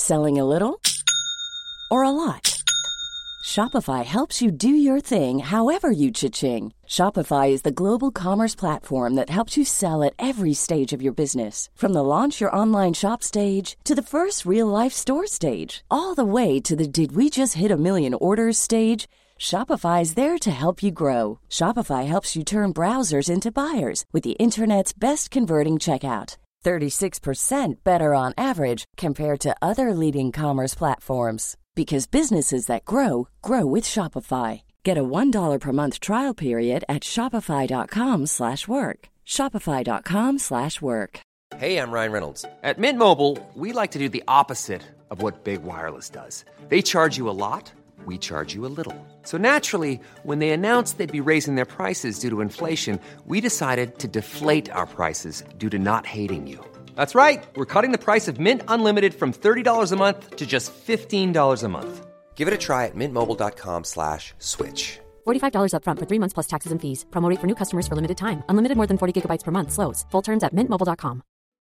Selling a little or a lot? Shopify helps you do your thing however you cha-ching. Shopify is the global commerce platform that helps you sell at every stage of your business. From the launch your online shop stage to the first real-life store stage, all the way to the did we just hit a million orders stage. Shopify is there to help you grow. Shopify helps you turn browsers into buyers with the internet's best converting checkout. 36% better on average compared to other leading commerce platforms. Because businesses that grow, grow with Shopify. Get a $1 per month trial period at shopify.com/work. Shopify.com/work. Hey, I'm Ryan Reynolds. At Mint Mobile, we like to do the opposite of what Big Wireless does. They charge you a lot, we charge you a little. So naturally, when they announced they'd be raising their prices due to inflation, we decided to deflate our prices due to not hating you. That's right. We're cutting the price of Mint Unlimited from $30 a month to just $15 a month. Give it a try at mintmobile.com/switch. $45 up front for 3 months plus taxes and fees. Promo rate for new customers for limited time. Unlimited more than 40 gigabytes per month. Slows full terms at mintmobile.com.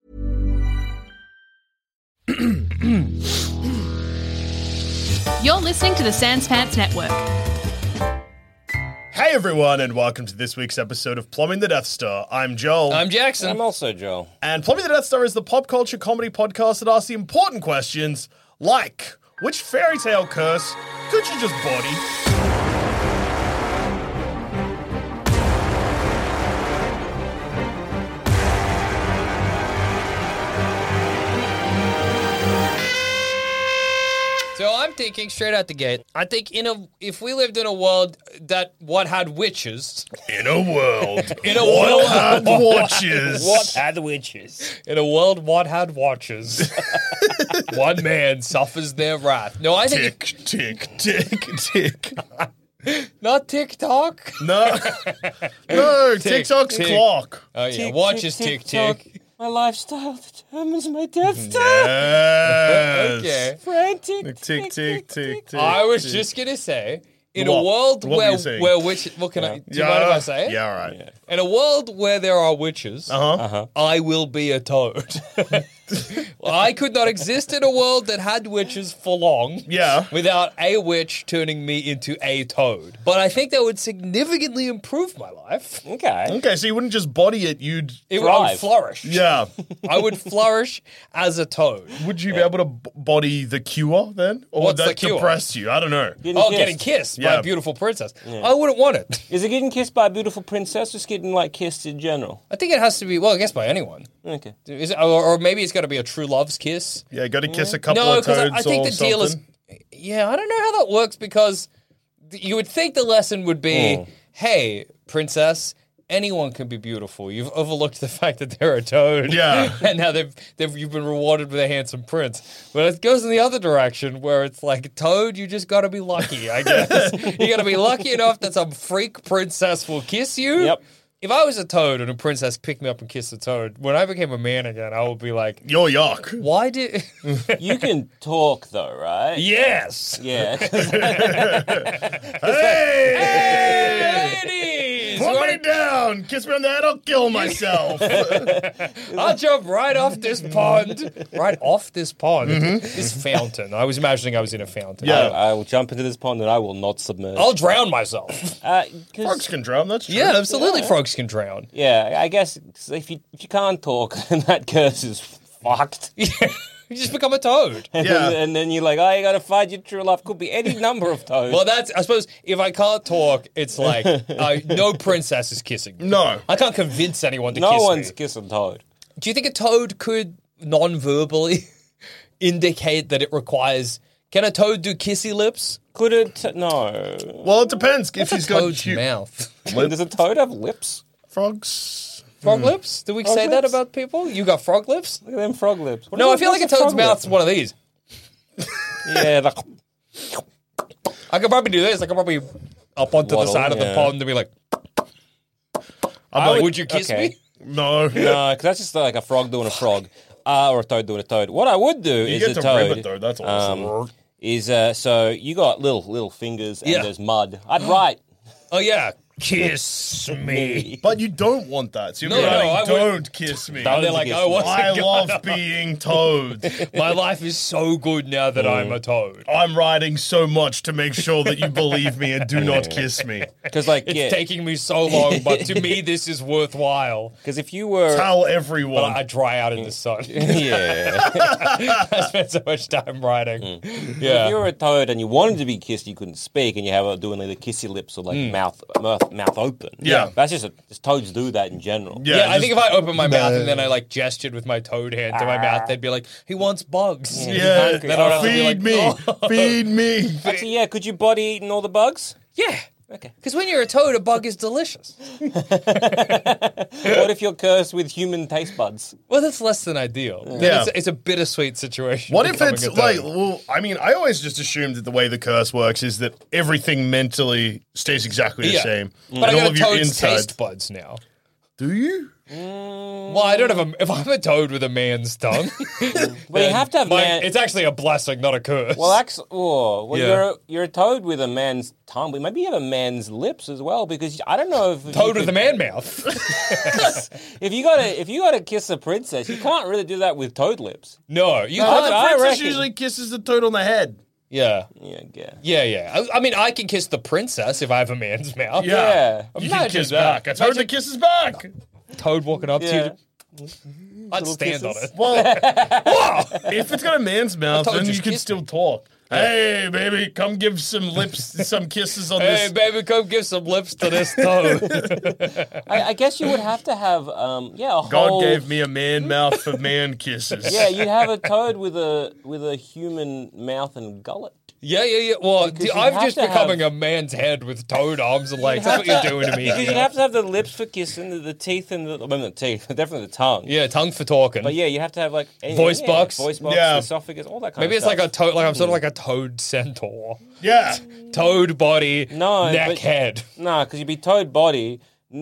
You're listening to the Sans Pants Network. Hey everyone, and welcome to this week's episode of Plumbing the Death Star. I'm Joel. I'm Jackson. I'm also Joel. And Plumbing the Death Star is the pop culture comedy podcast that asks the important questions, like, which fairy tale curse could you just body? So I'm thinking straight out the gate. I think if we lived in a world that had witches, In a world. world had watches. What had witches? in a world what had watches, one man suffers their wrath. No, I think Tick, tick, tick, tick. not TikTok. No. No, Tick, TikTok's tick. clock. Oh yeah, watches tick tick. My lifestyle determines my death star. Yes. Okay. Frantic. Tick, tick, tick, tick. I was tick. just gonna say, in What? a world What were you saying? where witches. What can I? Do you mind if I say it? Yeah, all right. In a world where there are witches, Uh-huh. I will be a toad. I could not exist in a world that had witches for long Yeah. without a witch turning me into a toad. But I think that would significantly improve my life. Okay. Okay, so you wouldn't just body it, you'd... I would Thrive. flourish. Yeah. I would flourish as a toad. Would you be able to body the cure then? Or What's would the that cure? depress you? I don't know. Getting kissed by Yeah. a beautiful princess. I wouldn't want it. Is it getting kissed by a beautiful princess or just getting, kissed in general? I think it has to be, well, I guess by anyone. Okay. Is it, or maybe it's got to be a true love's kiss. Yeah, got to kiss a couple No, of because toads I think or the deal is. something. Yeah, I don't know how that works because you would think the lesson would be, hey, princess, anyone can be beautiful. You've overlooked the fact that they're a toad. Yeah. And now you've been rewarded with a handsome prince. But it goes in the other direction where it's like, toad, you just got to be lucky, I guess. You got to be lucky enough that some freak princess will kiss you. Yep. If I was a toad and a princess picked me up and kissed a toad, when I became a man again, I would be like, You're yuck. why did... You can talk, though, right? Yes! Yeah. Hey! Ladies! Put me down! Kiss me on the head, I'll kill myself. I'll jump right off this pond. Right off this pond? This fountain. I was imagining I was in a fountain. Yeah. I will jump into this pond and I will not submerge. I'll drown myself. Frogs can drown, that's true. Yeah, absolutely. Frogs can drown. Yeah, I guess if you can't talk, then that curse is fucked. You just become a toad. And then you're like, oh, you got to find your true love. Could be any number of toads. Well, I suppose, if I can't talk, it's like, no princess is kissing me. No. I can't convince anyone to no kiss one's me. kissing toad. Do you think a toad could non-verbally indicate that it requires... Can a toad do kissy lips? Could it? No. Well, it depends. If What's a he's got toad's cute mouth? Does a toad have lips? frogs. Frog lips? Did we say that lips? about people? You got frog lips? Look at them frog lips. What No, is I feel what's like a frog toad's lip? mouth's one of these. Yeah, like, I could probably do this. I could probably up onto the Waddle, side of the yeah. pond and be like, would you kiss okay. me? No. no, because that's just like a frog doing a frog, or a toad doing a toad. What I would do You is get a to toad. rib it, though. That's awesome. Is so you got little fingers and Yeah. there's mud. I'd write. Oh, yeah. Kiss me. But you don't want that. So you're No, writing, I would- don't kiss me. And they're like, oh, what's I it love going on? being toads. My life is so good now that I'm a toad. I'm writing so much to make sure that you believe me and do not kiss me. Because like It's yeah, taking me so long, but to me, this is worthwhile. because if you were Tell But everyone. I dry out in the sun. yeah, I spent so much time writing. if Yeah. you were a toad and you wanted to be kissed, you couldn't speak, and you have doing like the kissy lips or like mouth open. Yeah. that's just toads do that in general. Yeah, I just- think if I opened my mouth and then I like gestured with my toad hand to my mouth, they'd be like, "He wants bugs." Yeah, Then I'd have to be feed like, me, "Oh." feed me. Actually, yeah, could you body eating all the bugs? Yeah. Okay. Because when you're a toad, a bug is delicious. What if you're cursed with human taste buds? Well, that's less than ideal. Then Yeah. it's a bittersweet situation. What if becoming it's a toad. like, well, I mean, I always just assumed that the way the curse works is that everything mentally stays exactly the Yeah. same. But I And all got of a your toad's insides- taste buds now. Do you? Well, I don't have if I'm a toad with a man's tongue. Well, you have to have It's actually a blessing, not a curse. Well, actually, Yeah. you're a toad with a man's tongue, but maybe you have a man's lips as well. Because I don't know if toad with a man mouth. if you gotta kiss a princess, you can't really do that with toad lips. No, you No, can't. The I princess reckon- usually kisses the toad on the head. Yeah. Yeah. Yeah. I mean, I can kiss the princess if I have a man's mouth. Yeah. You can Imagine kiss that. back. A toad that kisses back. Toad walking up Yeah. to you. I'd stand on kisses. it. Well, if it's got a man's mouth, toad then you just can kissed still talk. Hey, baby, come give some lips, some kisses on Hey, this. baby, come give some lips to this toad. I guess you would have to have a God whole. gave me a man mouth for man kisses. Yeah, you'd have a toad with a human mouth and gullet. Yeah. Well, Because you I'm have just to becoming have- a man's head with toad arms and legs. That's what you're doing to me. Because you'd have to have the lips for kissing, the teeth, and the teeth, definitely the tongue. Yeah, tongue for talking. But yeah, you have to have like Voice box. voice box, Yeah. esophagus, all that kind Maybe of it's stuff. like a toad. Like I'm sort of like a toad centaur. Yeah. Toad body, No, neck, but- head. No, because you'd be toad body,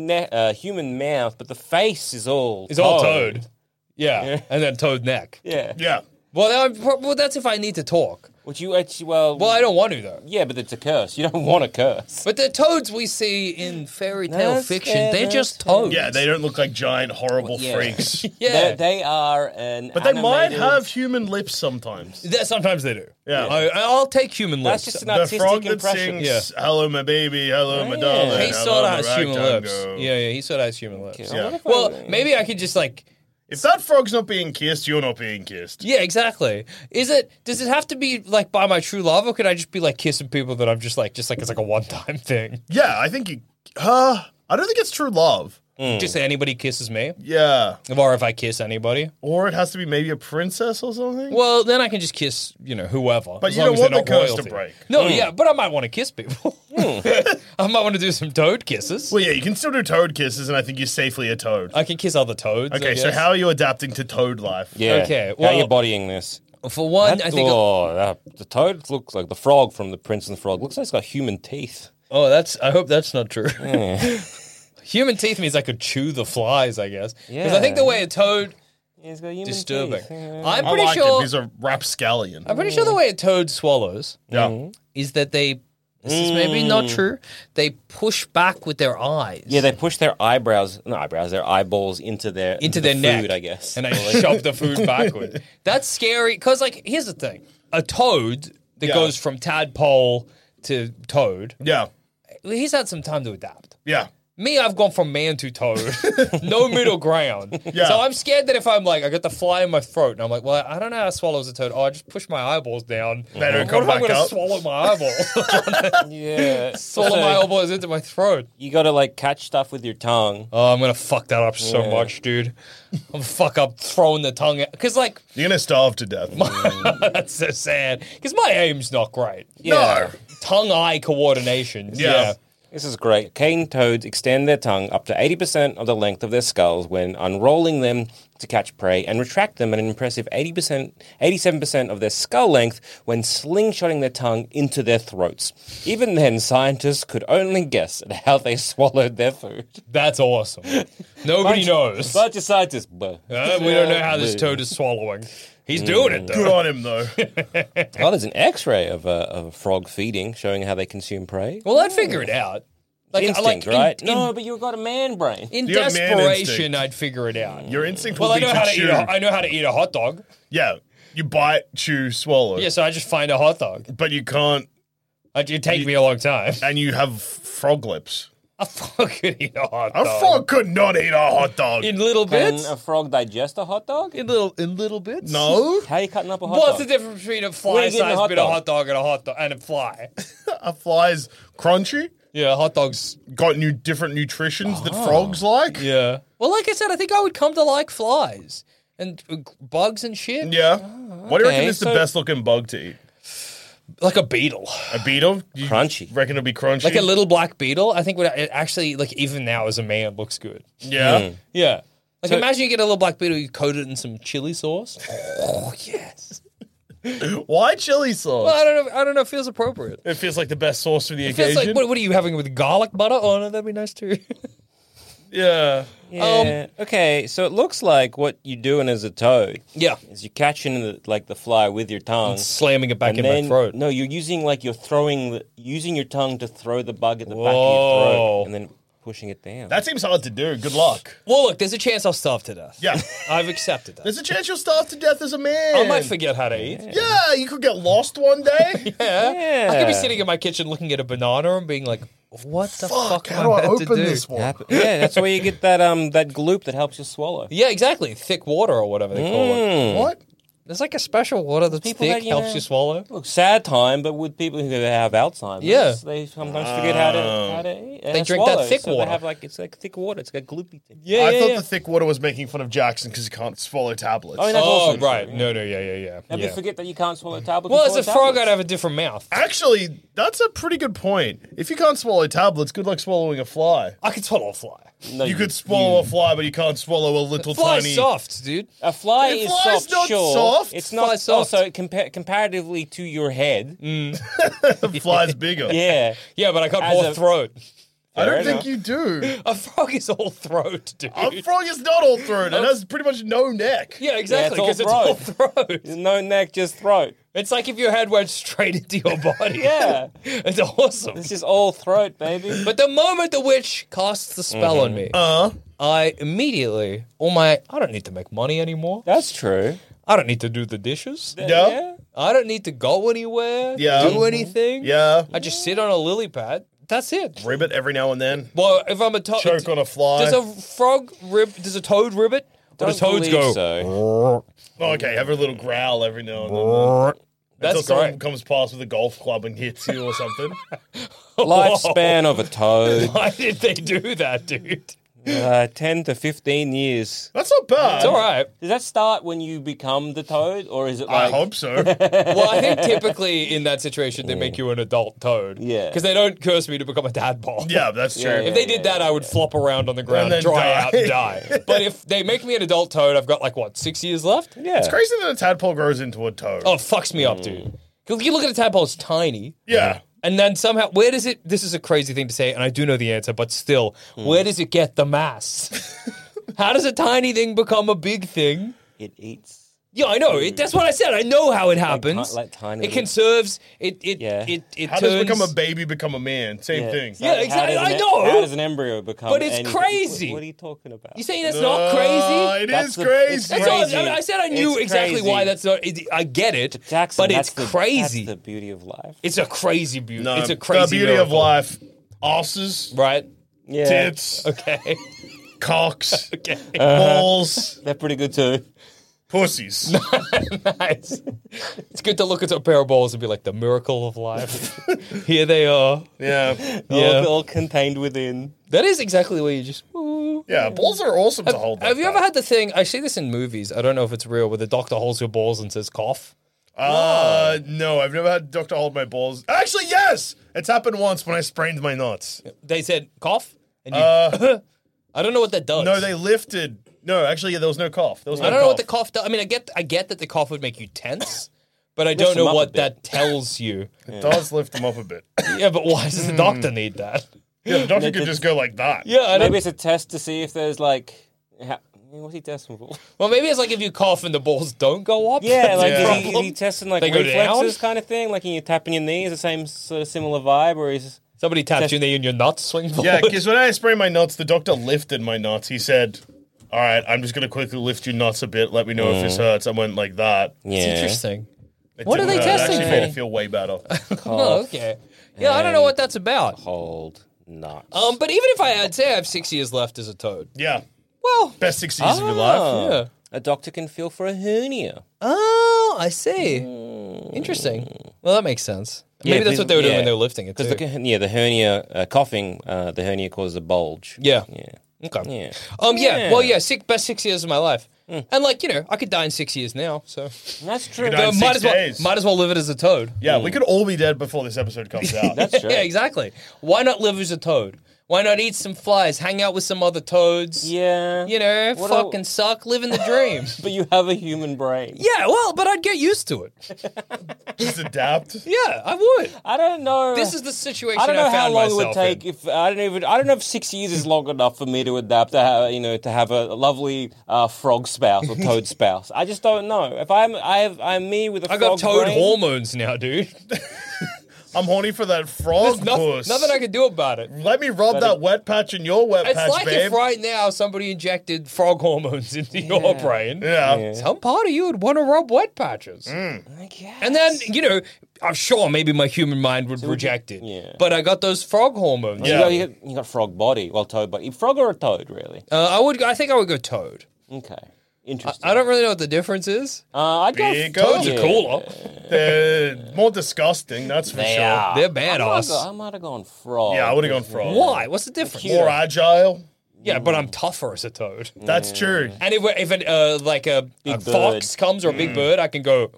human mouth, but the face is all It's all toad. Yeah. And then toad neck. Yeah. Yeah. Well, that's if I need to talk. Which you actually well. Well, I don't want to though. Yeah, but it's a curse. You don't want a curse. But the toads we see in fairy tale That's fiction, fair, they're that's just fair. toads. Yeah, they don't look like giant, horrible Yeah. freaks. Yeah. They are an. But they might animated- have human lips sometimes. Sometimes they do. Yeah. I'll take human lips. That's just an The artistic frog that impression. sings, hello, my baby, hello, my Yeah. darling. He hello, sort of my has human rectangle. lips. Yeah, he sort of has human lips. Okay, Yeah. Well, maybe I could just like. If that frog's not being kissed, you're not being kissed. Yeah, exactly. Does it have to be like by my true love, or could I just be like kissing people that I'm just like it's like a one-time thing? Yeah, I think you. I don't think it's true love. Just anybody kisses me, Yeah. or if I kiss anybody. Or it has to be maybe a princess or something. Well, then I can just kiss, whoever. But as you long don't as want they're the not curse to royalty. break. No, yeah, but I might want to kiss people. I might want to do some toad kisses. Well, yeah, you can still do toad kisses, and I think you're safely a toad. I can kiss other toads. I Okay, so guess. how are you adapting to toad life? Yeah. Okay, how well- are you bodying this? For one, I think. the toad looks like the frog from the Prince and the Frog. Looks like it's got human teeth. Oh, I hope that's not true. Human teeth means I could chew the flies, I guess. Because I think the way a toad Yeah, it's got human disturbing. teeth. Yeah. I'm I pretty like it. sure. He's a rapscallion. I'm pretty sure the way a toad swallows Yeah. is that they. This is maybe not true. They push back with their eyes. Yeah, they push their their eyeballs into their into the their neck, food, I guess. and I shove the food backward. That's scary because, like, here's the thing: a toad that Yeah. goes from tadpole to toad, Yeah. he's had some time to adapt. Yeah. Me, I've gone from man to toad, no middle ground. Yeah. So I'm scared that if I'm like, I got the fly in my throat, and I'm like, well, I don't know how to swallow as a toad. Oh, I just push my eyeballs down. They don't What come if I'm back going to up. swallow my eyeballs? Yeah. swallow my eyeballs into my throat. You got to like catch stuff with your tongue. Oh, I'm gonna fuck that up so much, dude. I'm gonna fuck up throwing the tongue out. Because, like, You're going to starve to death. that's so sad. Because my aim's not great. Yeah. Tongue-eye coordination. Yeah. This is great. Cane toads extend their tongue up to 80% of the length of their skulls when unrolling them to catch prey and retract them at an impressive 87% of their skull length when slingshotting their tongue into their throats. Even then, scientists could only guess at how they swallowed their food. That's awesome. Nobody knows. Bunch of scientists. We don't know how this toad is swallowing. He's doing it, Good though. on him, though. Oh, there's an X-ray of a frog feeding, showing how they consume prey. Well, I'd figure it out. Like, instinct, in- right? in- No, but you've got a man brain. In You have man desperation, instinct. I'd figure it out. Your instinct Well, will I be know to how to chew. eat. I know how to eat a hot dog. Yeah, you bite, chew, swallow. Yeah, so I just find a hot dog. But you can't, It'd take me a long time. and you have frog lips. A frog could eat a hot A dog. frog could not eat a hot dog. in little Can bits. a frog digest a hot dog? In little bits. No, How are you cutting up a hot What's dog? the difference between a Where you getting fly-sized a hot bit of dog? hot dog and a hot dog and a fly? a fly's crunchy. Yeah, hot dogs. Got different nutritions that frogs like. Yeah. Well, like I said, I think I would come to like flies and bugs and shit. Yeah. What do you reckon okay, is the so- best looking bug to eat? Like a beetle. A beetle? You Crunchy. reckon it'll be crunchy? Like a little black beetle. I think it actually, like even now as a man, looks good. Yeah. Yeah. Like imagine you get a little black beetle, you coat it in some chili sauce. Oh, yes. Why chili sauce? Well, I don't know. It feels appropriate. It feels like the best sauce for the It feels occasion. like, what are you having with garlic butter? Oh, no, that'd be nice too. Yeah. Yeah. Okay, so it looks like what you're doing as a toad Yeah. is you're catching the fly with your tongue. Slamming it back and in then, my throat. No, you're using using your tongue to throw the bug at the back of your Whoa. throat and then pushing it down. That seems hard to do. Good luck. Well, look, there's a chance I'll starve to death. Yeah. I've accepted that. There's a chance you'll starve to death as a man. I might forget how to eat. Yeah, you could get lost one day. Yeah. I could be sitting in my kitchen looking at a banana and being like, what the fuck how am do I meant to open do? this one? Yeah, that's where you get that that gloop that helps you swallow. Yeah, exactly. Thick water or whatever they call it. What? There's like a special water that's People thick, that, you helps know- you swallow. Look, sad time, but with people who have Alzheimer's, Yeah. they sometimes forget how to eat. They drink that swallow. thick So water. They have it's like thick water. It's like a gloopy thing. Yeah, I thought the thick water was making fun of Jackson because he can't swallow tablets. I mean, that's Oh, also true, right. yeah. No, yeah. Never Yeah. forget that you can't swallow tablets. Well, you as a swallow frog, tablets. I'd have a different mouth. Actually, that's a pretty good point. If you can't swallow tablets, good luck swallowing a fly. I could swallow a fly. No, You could swallow a fly, but you can't swallow a little Fly's tiny. soft, dude. A fly A is fly's soft, not sure. soft. It's not Fly's soft. also comparatively to your head. Fly's bigger. Yeah. Yeah, but I got As more a- throat. I don't Fair think enough. you do. A frog is all throat, dude. A frog is not all throat. It has pretty much no neck. Yeah, exactly, Yeah, because it's all it's all throat. There's no neck, just throat. It's like if your head went straight into your body. Yeah. It's awesome. It's just all throat, baby. But the moment the witch casts the spell on me, I immediately, I don't need to make money anymore. That's true. I don't need to do the dishes. Yeah. I don't need to go anywhere, Yeah. do anything. Yeah. I just sit on a lily pad. That's it. Ribbit every now and then. Well, if I'm a toad, Choke on a fly. does a frog does a toad ribbit? Or does Don't toads believe go? so. Okay, have a little growl every now and then. That's Until someone great. comes past with a golf club and hits you or something. Lifespan of a toad, Why did they do that, dude? 10 to 15 years. That's not bad. It's all right. Does that start when you become the toad, or is it I like... hope so. Well, I think typically in that situation they make you an adult toad. Yeah. Because they don't curse me to become a tadpole. Yeah, that's true. Yeah. If they did that, I would flop around on the ground, then dry die. out, and die. But if they make me an adult toad, I've got 6 years left? Yeah. It's crazy that a tadpole grows into a toad. Oh, it fucks me up, dude. 'Cause you look at a tadpole, it's tiny. Yeah. And then somehow, where does it, this is a crazy thing to say, and I do know the answer, but still, where does it get the mass? How does a tiny thing become a big thing? It eats. Yeah, I know. That's what I said. I know how it happens. like tiny it conserves. It How turns. does become a baby become a man? Same thing. Yeah, How exactly. does I know. How does an embryo become? But it's anything? crazy. What are you talking about? You saying that's not crazy? It That's is the- crazy. it's That's all, crazy. I said I knew It's exactly crazy. why that's not. I get it, Jackson, but it's that's crazy. That's the beauty of life. It's a crazy beauty. No, It's a crazy the beauty miracle. of life. Asses, right? Yeah. tits, Okay. cocks, Okay. balls, They're pretty good too. pussies. Nice. It's good to look at a pair of balls and be like the miracle of life. Here they are. Yeah. Yeah. All contained within. That is exactly where you just. Ooh. Yeah, balls are awesome to hold. Have you ever had the thing? I see this in movies. I don't know if it's real, where the doctor holds your balls and says cough. No, I've never had Doctor hold my balls. Actually, yes! It's happened once when I sprained my nuts. They said cough, and you. I don't know what that does. No, they lifted. No, actually, yeah, there was no cough. There was no I don't know what cough. the cough does. I mean, I get that the cough would make you tense, but I don't Lifts them know up a what bit. that tells you. It does lift them up a bit. Yeah, but why does the doctor need that? Yeah, the doctor could just go like that. Yeah, I Maybe don't. it's a test to see if there's what's he testing for? Well, maybe it's like if you cough and the balls don't go up. Yeah, like that's the is he problem. testing like They go reflexes down? kind of thing? Like you're tapping your knees, the same sort of similar vibe, or is Somebody taps you in your nuts, swing forward. Yeah, because when I sprained my nuts, the doctor lifted my nuts. He said, all right, I'm just going to quickly lift your nuts a bit. Let me know if this hurts. I went like that. It's Yeah. interesting. It What are didn't they hurt. testing It actually made for? it feel way better. Oh, okay. Yeah, I don't know what that's about. Cold nuts. But even if I'd say I have 6 years left as a toad. Yeah. Well, Best 6 years of your life. yeah. A doctor can feel for a hernia. Oh, I see. Interesting. Well, that makes sense. Maybe that's what they were doing when they were lifting it, too. Because the hernia, coughing, the hernia causes a bulge. Yeah. Yeah. Okay. Yeah. Well, best 6 years of my life. And, I could die in 6 years now, so. That's true. could die in might 6 as days. well live it as a toad. Yeah, we could all be dead before this episode comes out. That's true. Yeah, exactly. Why not live as a toad? Why not eat some flies, hang out with some other toads? Yeah. You know, What fucking suck, living the dream. But you have a human brain. Yeah, well, but I'd get used to it. Just adapt. Yeah, I would. I don't know. This is the situation I don't know how found long it myself would take. in. If I don't know if 6 years is long enough for me to adapt to have, to have a lovely frog spouse or toad spouse. I just don't know. If I'm me with a I frog got toad brain, hormones now, dude. I'm horny for that frog puss. Nothing I can do about it. Let me rub that wet patch in your wet It's patch, like babe. if right now somebody injected frog hormones into your brain. Yeah. Some part of you would want to rub wet patches. I guess. And then, I'm sure maybe my human mind would reject it. Yeah. But I got those frog hormones. Yeah. You got frog body, well, toad body. Frog or a toad, really? I think I would go toad. Okay, interesting. I don't really know what the difference is. I'd go Bigger. Toads are cooler. They're more disgusting, that's for They sure. are. They're badass. I might have gone frog. Yeah, I would have gone frog. Why? What's the difference? More agile. Yeah, but I'm tougher as a toad. That's true. And if a Big fox comes or a big bird, I can go.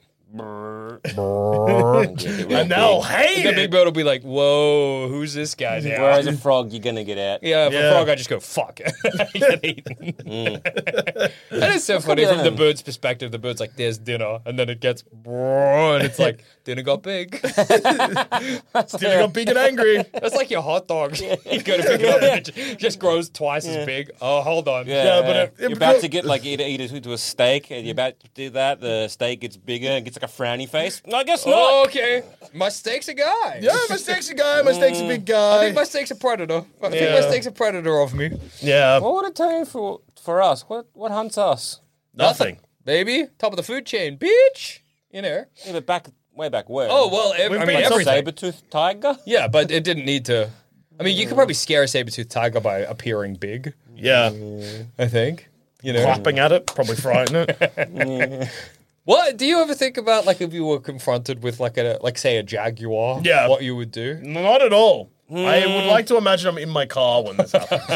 And now, hey, The big bird will be like, "Whoa, who's this guy now?" Whereas a frog, you're gonna get out. Yeah, for Yeah. frog, I just go, fuck. I get eaten. That is so funny from the bird's perspective. The bird's like, there's dinner. And then it gets, and it's like, dinner got big. Did you got big and angry? That's like your hot dog. You go to pick it up and it just grows twice as big. Oh, hold on. Yeah, but it you're about to get eat it to a steak, and you're about to do that. The steak gets bigger and gets like a frowny face. No, I guess not. Oh, okay. My steak's a guy. Yeah, my steak's a guy, my steak's a big I guy. think my steak's a predator. I think Yeah. my steak's a predator of me. Yeah, What would it tell you for us? What hunts us? nothing. Baby, top of the food chain, bitch. Yeah, but way back where? Oh, well, We've been like everything. saber-toothed tiger. Yeah, but it didn't need to. I mean, you could probably scare a saber-toothed tiger by appearing big, Yeah, I think. clapping at it, probably frighten it. What do you ever think about, like, if you were confronted with, say, a jaguar? Yeah. What you would do? Not at all. I would like to imagine I'm in my car when this happens.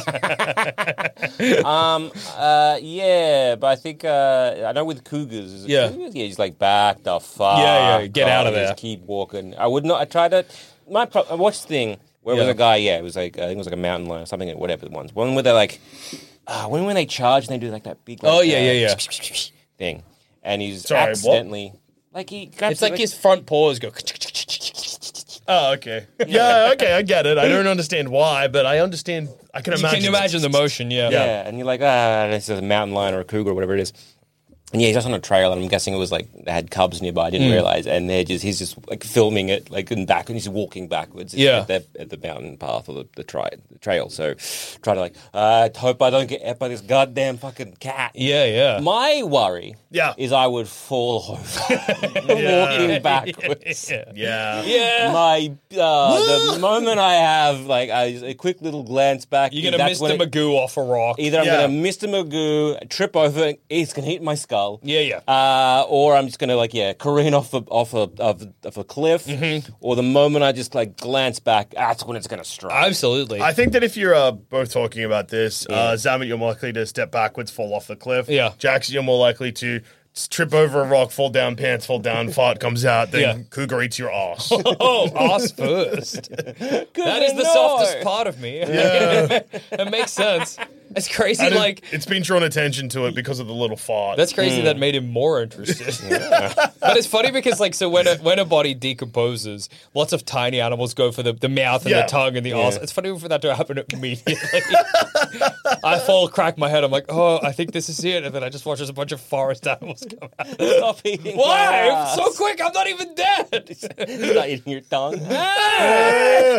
Yeah, but I think I know with cougars. Is it Yeah. cougars? Yeah, he's like back the fuck. Yeah, get out of Just there. keep walking. I would not. I tried to. I watched the thing where it was Yeah. a guy. Yeah, it was like I think it was like a mountain lion or something. Whatever the ones. One where they're like, when they charge and they do like that big. Like, Oh, yeah. Thing, and he's Sorry, what? accidentally like he. grabs It's like his front paws go. Oh, okay. Yeah, okay, I get it. I don't understand why, but I understand. I can imagine. Can you imagine the motion? Yeah. Yeah, and you're like, this is a mountain lion or a cougar or whatever it is. And yeah, he's just on a trail, and I'm guessing it was like they had cubs nearby. I didn't realize, and he's just like filming it, like in back, and he's walking backwards. Yeah. at the mountain path or the trail. So try to like, I hope I don't get ate by this goddamn fucking cat. Yeah. My worry, Yeah. is I would fall over walking backwards. Yeah. Yeah. My the moment I have like a quick little glance back, You're gonna that's Mr. when it- Magoo off a rock. Either I'm Yeah. going to Mr. Magoo, trip over, it's going to hit my skull. Yeah. Or I'm just going to careen off a cliff. Or the moment I just like glance back, that's when it's going to strike. Absolutely. I think that if you're both talking about this, Zamet, you're more likely to step backwards, fall off the cliff. Yeah. Jackson, you're more likely to trip over a rock, fall down, pants fall down, fart comes out, then Yeah. cougar eats your ass. Oh, ass first. That is the softest part of me. Yeah. It makes sense. It's crazy, And like... it's been drawn attention to it because of the little fart. That's crazy that made him more interested. But it's funny because, like, so when a body decomposes, lots of tiny animals go for the mouth and Yeah. the tongue and the arse. It's funny for that to happen immediately. I fall, crack my head. I'm like, oh, I think this is it. And then I just watch as a bunch of forest animals come out. Stop eating my Why? ass. So quick, I'm not even dead. Stop eating your tongue.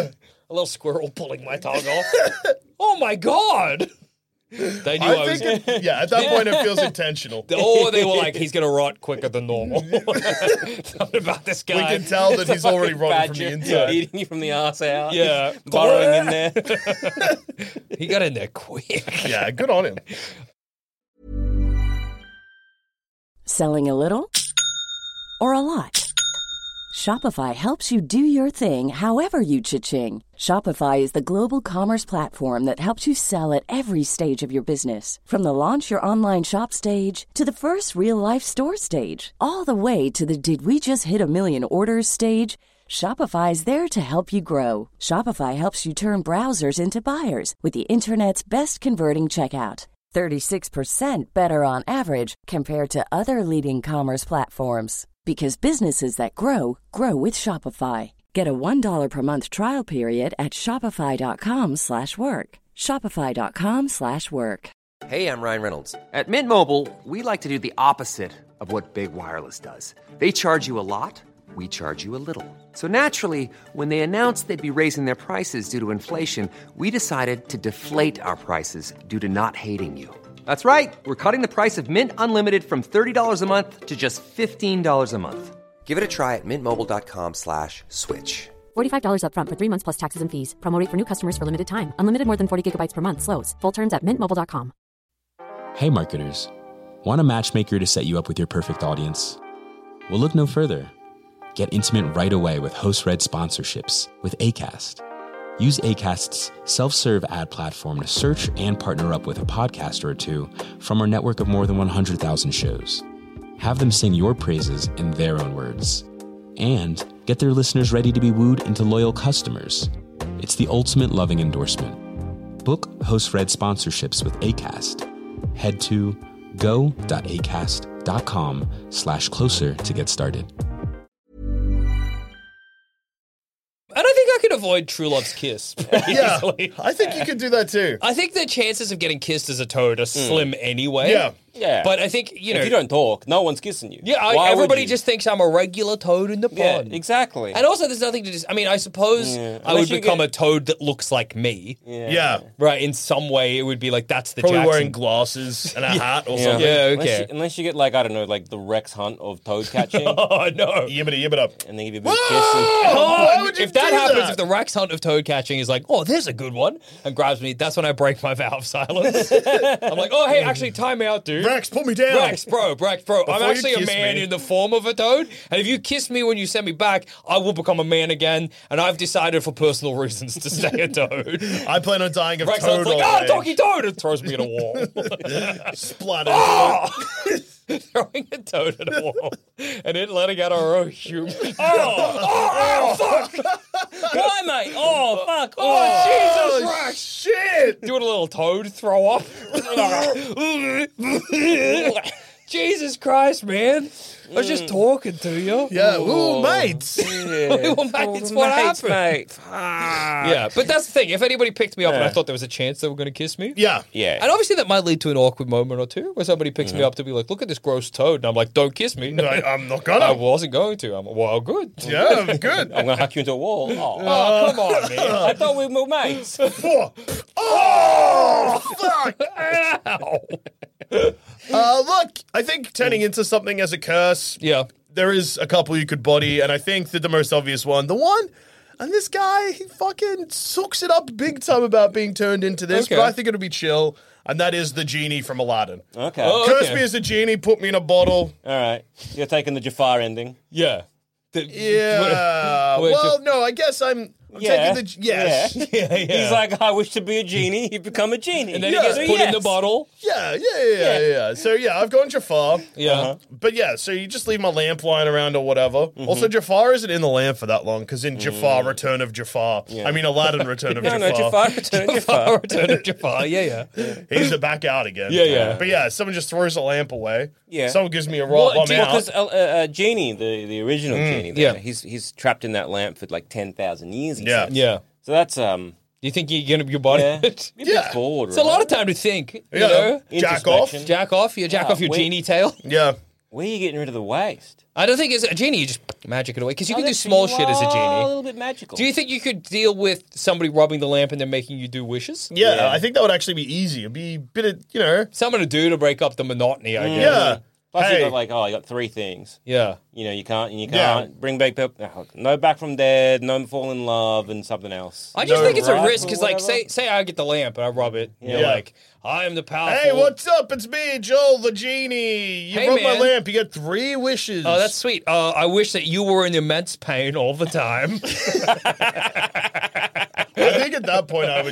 A little squirrel pulling my tongue off. Oh my God. They knew I was... at that point it feels intentional. Or they were like, he's going to rot quicker than normal. Something about this guy. We can tell that he's already rotten from the inside. Eating you from the arse out. Yeah. Burrowing in there. He got in there quick. Yeah, good on him. Selling a little or a lot? Shopify helps you do your thing however you cha-ching. Shopify is the global commerce platform that helps you sell at every stage of your business. From the launch your online shop stage to the first real-life store stage, all the way to the did we just hit a million orders stage. Shopify is there to help you grow. Shopify helps you turn browsers into buyers with the internet's best converting checkout. 36% better on average compared to other leading commerce platforms. Because businesses that grow, grow with Shopify. Get a $1 per month trial period at shopify.com/work. Shopify.com/work. Hey, I'm Ryan Reynolds. At Mint Mobile, we like to do the opposite of what Big Wireless does. They charge you a lot, we charge you a little. So naturally, when they announced they'd be raising their prices due to inflation, we decided to deflate our prices due to not hating you. That's right. We're cutting the price of Mint Unlimited from $30 a month to just $15 a month. Give it a try at mintmobile.com/switch. $45 up front for 3 months plus taxes and fees. Promo rate for new customers for limited time. Unlimited more than 40 gigabytes per month. Slows full terms at mintmobile.com. Hey marketers, want a matchmaker to set you up with your perfect audience? Well, look no further. Get intimate right away with host-read sponsorships with Acast. Use Acast's self-serve ad platform to search and partner up with a podcaster or two from our network of more than 100,000 shows. Have them sing your praises in their own words. And get their listeners ready to be wooed into loyal customers. It's the ultimate loving endorsement. Book host-read sponsorships with Acast. Head to go.acast.com/closer to get started. I don't think I could avoid True Love's kiss. Yeah, easily. I think you could do that too. I think the chances of getting kissed as a toad are slim anyway. Yeah. Yeah. But I think, if you don't talk, no one's kissing you. Yeah, Why would everybody you? just thinks I'm a regular toad in the Yeah, pond. exactly. And also, there's nothing to just. I mean, I suppose I would Unless you become get- a toad that looks like me. Yeah. Right, in some way, it would be like, that's the Probably Jackson. wearing glasses and a hat or Yeah. something. Yeah, Unless okay. you, unless you get like, I don't know, like the Rex Hunt of toad catching, Oh, no. Yibbity yibbit. and they give you a bit of kiss. Why would you If that do happens, that? if the Rex Hunt of toad catching is like, oh, there's a good one, and grabs me, that's when I break my vow of silence. I'm like, oh, hey, actually, time out, dude. Rex, put me down. Rex, bro. I'm Before you actually a kiss man me. in the form of a toad, and if you kiss me when you send me back, I will become a man again, and I've decided for personal reasons to stay a toad. I plan on dying of Rex toad Hunt's like, old oh, age. Donkey Toad, and throws me at a wall. Splat into Oh! Throwing a toad at a wall, and it letting out our own human. Oh, fuck! Why, mate? Oh, fuck. Oh, Jesus, Oh, Rex! shit! Doing a little toad throw up. Jesus Christ, man. I was just talking to you. Yeah, ooh, mates. Well, mate, it's what happened. Mate. Fuck. Yeah, but that's the thing. If anybody picked me up and I thought there was a chance they were going to kiss me, Yeah. Yeah. and obviously that might lead to an awkward moment or two where somebody picks me up to be like, look at this gross toad. And I'm like, don't kiss me. No, I'm not I gonna. wasn't going to. I'm well, good. Yeah, I'm good. I'm going to hack you into a wall. Oh, Oh, come on, man. I thought we were mates. Oh, fuck. Ow. Look, I think turning into something as a curse, Yeah. there is a couple you could body, and I think that the most obvious one, and this guy, he fucking sucks it up big time about being turned into this, Okay. but I think it'll be chill, and that is the genie from Aladdin. Okay. Oh, Curse okay. me as a genie, put me in a bottle. All right. You're taking the Jafar ending. Yeah. Yeah. Wait, Well, no, I guess I'm taking the... Yes. Yeah. Yeah. He's like, I wish to be a genie. You become a genie. And then Yeah. he gets put in the bottle. Yeah. So, yeah, I've gone Jafar. Yeah. But yeah, so you just leave my lamp lying around or whatever. Also, Jafar isn't in the lamp for that long, because in Jafar, Return of Jafar. I mean, Aladdin, Return of No, Jafar. Jafar, return Jafar. Return of Jafar. Yeah. He's back out again. Yeah. But yeah, someone just throws a lamp away. Yeah. Someone gives me a roll. I'm out. Because Genie, the original Genie, there, he's trapped in that lamp for like 10,000 years. he Yeah. says. Yeah. So that's You think you're going to be your body? yeah, It's a bit bored. a lot of time to think. You Yeah. know? Jack off. Jack off. You jack off your wait. genie tail. Yeah. Where are you getting rid of the waste? I don't think as a genie, you just magic it away. Because you can do that's small true. shit as a A genie. little bit magical. Do you think you could deal with somebody rubbing the lamp and then making you do wishes? Yeah, I think that would actually be easy. It'd be a bit of, Something to do to break up the monotony, I guess. yeah. Plus, Hey. you got like, you got 3 things. Yeah. You can't Yeah. bring back no back from dead, no fall in love, and something else. I just No think it's a rub risk or because, like, whatever. say I get the lamp and I rub it. You're Yeah. like, I am the powerful. Hey, what's up? It's me, Joel the genie. You Hey, rub my man. lamp. You get 3 wishes. Oh, that's sweet. I wish that you were in immense pain all the time. I think at that point I would.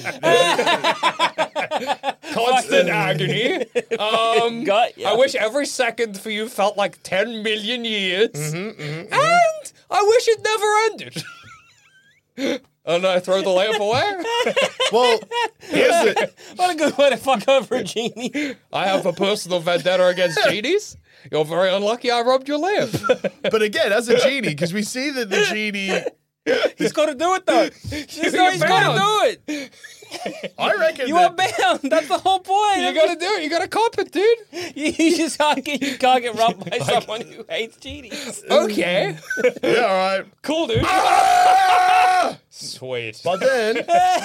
Constant agony. Got ya. I wish every second for you felt like 10 million years. And I wish it never ended. And I throw the lamp away. Well, here's the. What a good way to fuck over a genie. I have a personal vendetta against genies. You're very unlucky I rubbed your lamp. But again, as a genie, because we see that the genie. He's got to do it though. He's got to do it. I reckon You are that, bound. That's the whole point. You gotta do it. You gotta cop it, dude. You just can't get rubbed by someone who hates genies. Okay. yeah, all right. Cool, dude. Sweet. But then,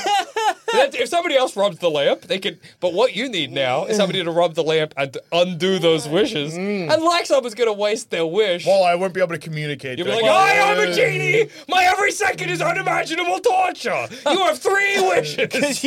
If somebody else rubs the lamp, they can. But what you need now is somebody to rub the lamp and to undo those wishes. And like someone's gonna waste their wish. well, I won't be able to communicate. You'll be like, I am a genie! My every second is unimaginable torture! You have 3 wishes! Because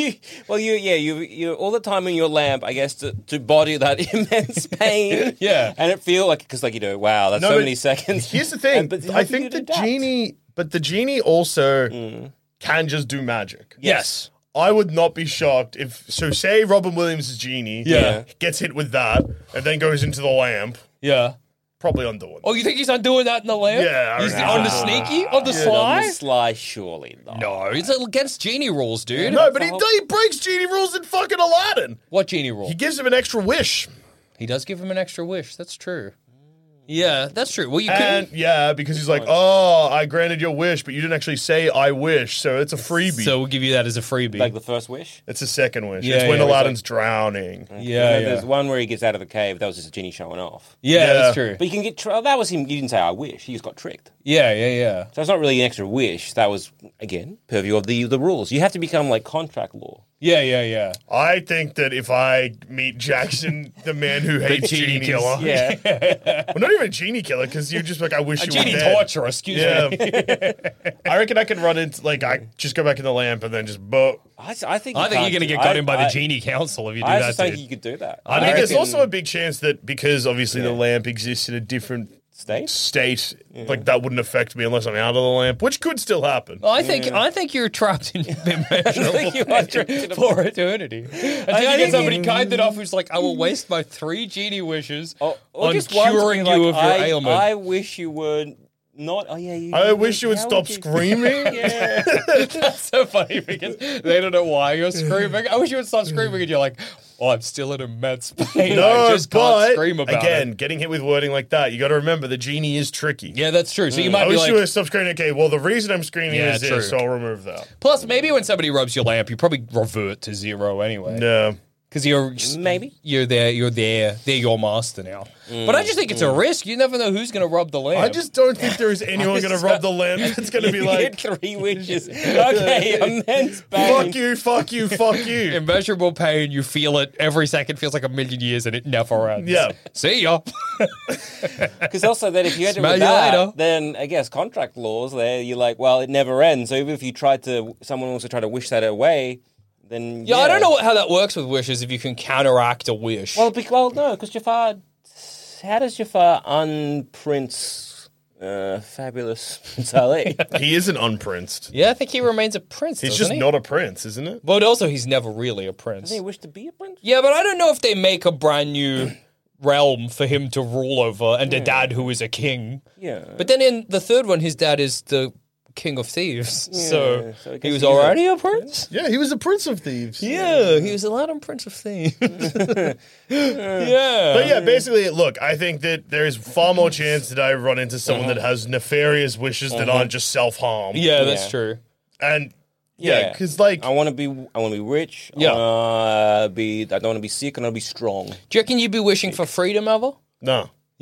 you all the time in your lamp, I guess, to body that immense pain. Yeah. And it feel like, because wow, that's No, so but many seconds. Here's the thing. But I think the genie, but the genie also can just do magic. Yes. I would not be shocked if, say Robin Williams' genie Yeah. gets hit with that and then goes into the lamp, Yeah. probably undoing. Oh, you think he's undoing that in the lamp? Yeah, I He's reckon on the so. sneaky? On the On sly? the sly, surely not. No, it's against genie rules, dude. No, but he breaks genie rules in fucking Aladdin. What genie rule? He gives him an extra wish. He does give him an extra wish. That's true. Yeah, that's true. Well, you And could. yeah, because he's like, oh, I granted your wish, but you didn't actually say I wish, so it's a freebie. So we'll give you that as a freebie. Like the first wish. it's a second wish. Yeah, it's when yeah, Aladdin's drowning. yeah, There's one where he gets out of the cave. That was just a genie showing off. yeah, Yeah. that's true. But you can get that was him. You didn't say I wish. He just got tricked. Yeah. So it's not really an extra wish. That was again purview of the rules. You have to become like contract law. Yeah. I think that if I meet Jackson, the man who hates genie genie killer. killer, Yeah. well, not even a genie killer, because you're just like, I wish A you genie were dead. torturer, excuse Yeah, me. I reckon I could run into I just go back in the lamp and then just I think I think you're going to get got in by the genie council if you do I that, just think dude. you could do that. I think there's reckon- also a big chance that because obviously the lamp exists in a different state. like that wouldn't affect me unless I'm out of the lamp, which could still happen. I think you're trapped in immeasurable you are pain trapped for eternity. Until you get think somebody you- kind enough who's like, I will waste my 3 genie wishes Or on just one to curing be you like, of your ailment. I wish you were not. Oh yeah. I wish you would how stop you- screaming. Yeah. That's so funny because they don't know why you're screaming. I wish you would stop screaming, and you're like, "Oh, I'm still in immense pain. No, I just can't but scream about again, it." getting hit with wording like that, you got to remember the genie is tricky. Yeah, that's true. So you I might be wish you like, would stop screaming. Okay, well, the reason I'm screaming Yeah, is true. this, so I'll remove that. plus maybe when somebody rubs your lamp, you probably revert to 0 anyway. No. Because you're just, Maybe. you're there, they're your master now. But I just think it's a risk. You never know who's going to rub the lamp. I just don't think there is anyone going to rub the lamp that's going to be You like, get 3 wishes. Okay, immense pain. fuck you, fuck you, fuck you. immeasurable pain. You feel it every second. Feels like a million years, and it never ends. Yeah. See ya. Because also then if you had to Smell with you that, later. then I guess contract laws there, you're like, well, it never ends. So even if you someone also tried to wish that away, then Yeah, I don't know how that works with wishes. If you can counteract a wish. Well, no, because Jafar. How does Jafar unprince fabulous Prince Ali? He isn't unprinced. yeah, I think he remains a prince. He's doesn't just he? not a prince, isn't it? But also, he's never really a prince. Does he wish to be a prince? Yeah, but I don't know if they make a brand new realm for him to rule over, and a dad who is a king. Yeah. But then in the third one, his dad is the king of thieves. So so I he guess was he's already a prince? Yeah, he was a prince of thieves. Yeah, he was Aladdin, Prince of Thieves. yeah. But yeah, basically, look, I think that there's far more chance that I run into someone that has nefarious wishes that aren't just self-harm. Yeah, that's Yeah. true. And yeah, because like, I want to be rich. Yeah. I don't want to be sick. I want to be strong. Do you reckon you'd be wishing for freedom ever? no.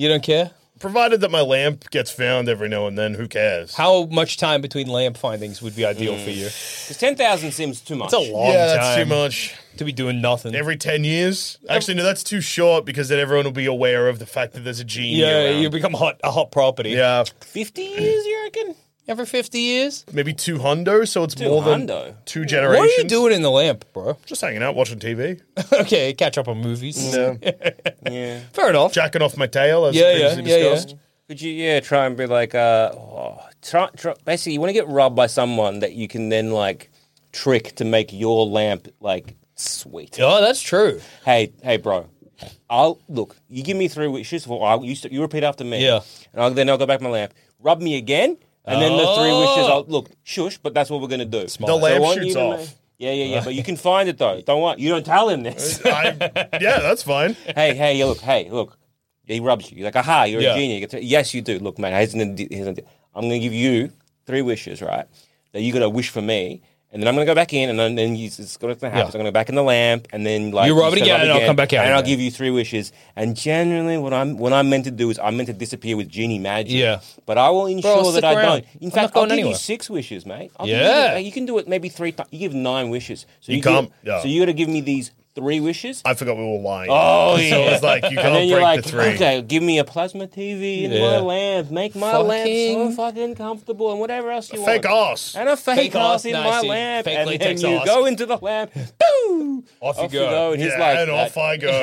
You don't care? Provided that my lamp gets found every now and then, who cares? How much time between lamp findings would be ideal for you? Because 10,000 seems too much. It's a long Yeah, time. that's too much. To be doing nothing. Every 10 years? Actually, no, that's too short because then everyone will be aware of the fact that there's a genie Yeah, around. you become a hot property. Yeah, 50 years, you reckon? Every 50 years? maybe 2 hundo, so it's more than hundo? 2 generations. What are you doing in the lamp, bro? Just hanging out, watching TV. Okay, catch up on movies. Yeah. Yeah. Fair enough. Jacking off my tail, as Yeah, previously yeah, discussed. Could you, try and be like, basically, you want to get rubbed by someone that you can then, like, trick to make your lamp, like, sweet. Oh, that's true. Hey, bro. Look, you give me 3 wishes. Well, you repeat after me. Yeah. And then I'll go back to my lamp. Rub me again. And then the 3 wishes, look, shush, but that's what we're going to do. The lamp I want you shoots to off. Yeah, but you can find it, though. Don't worry. You don't tell him this. Yeah, that's fine. Hey, look. He rubs you. You're like, aha, you're Yeah. a genie. Yes, you do. Look, man, I'm going to give you 3 wishes, right? That you got to wish for me. And then I'm going to go back in, and then it's going to happen. Yeah. So I'm going to go back in the lamp, and then like You rub it just again, and I'll come back out and I'll again. give you 3 wishes. And generally, what I'm meant to do is I'm meant to disappear with genie magic. Yeah. But I will ensure stick that I around. don't. In I'm fact, not going I'll give anywhere. you 6 wishes, mate. Yeah. You can do it maybe 3 times. You give 9 wishes. So You can't- Give, yeah. So you got to give me these 3 wishes. I forgot we were lying. Oh, So it's like, you And can't then you're break like, the 3. okay, give me a plasma TV and Yeah. my lamp. Make my lamp so fucking comfortable and whatever else you Fake want. ass. And a fake Fake ass ass, in nice, my see, lamp. fake And then latex you ass. go into the lamp. Boo! Off you go. And he's Yeah, like, and off I go.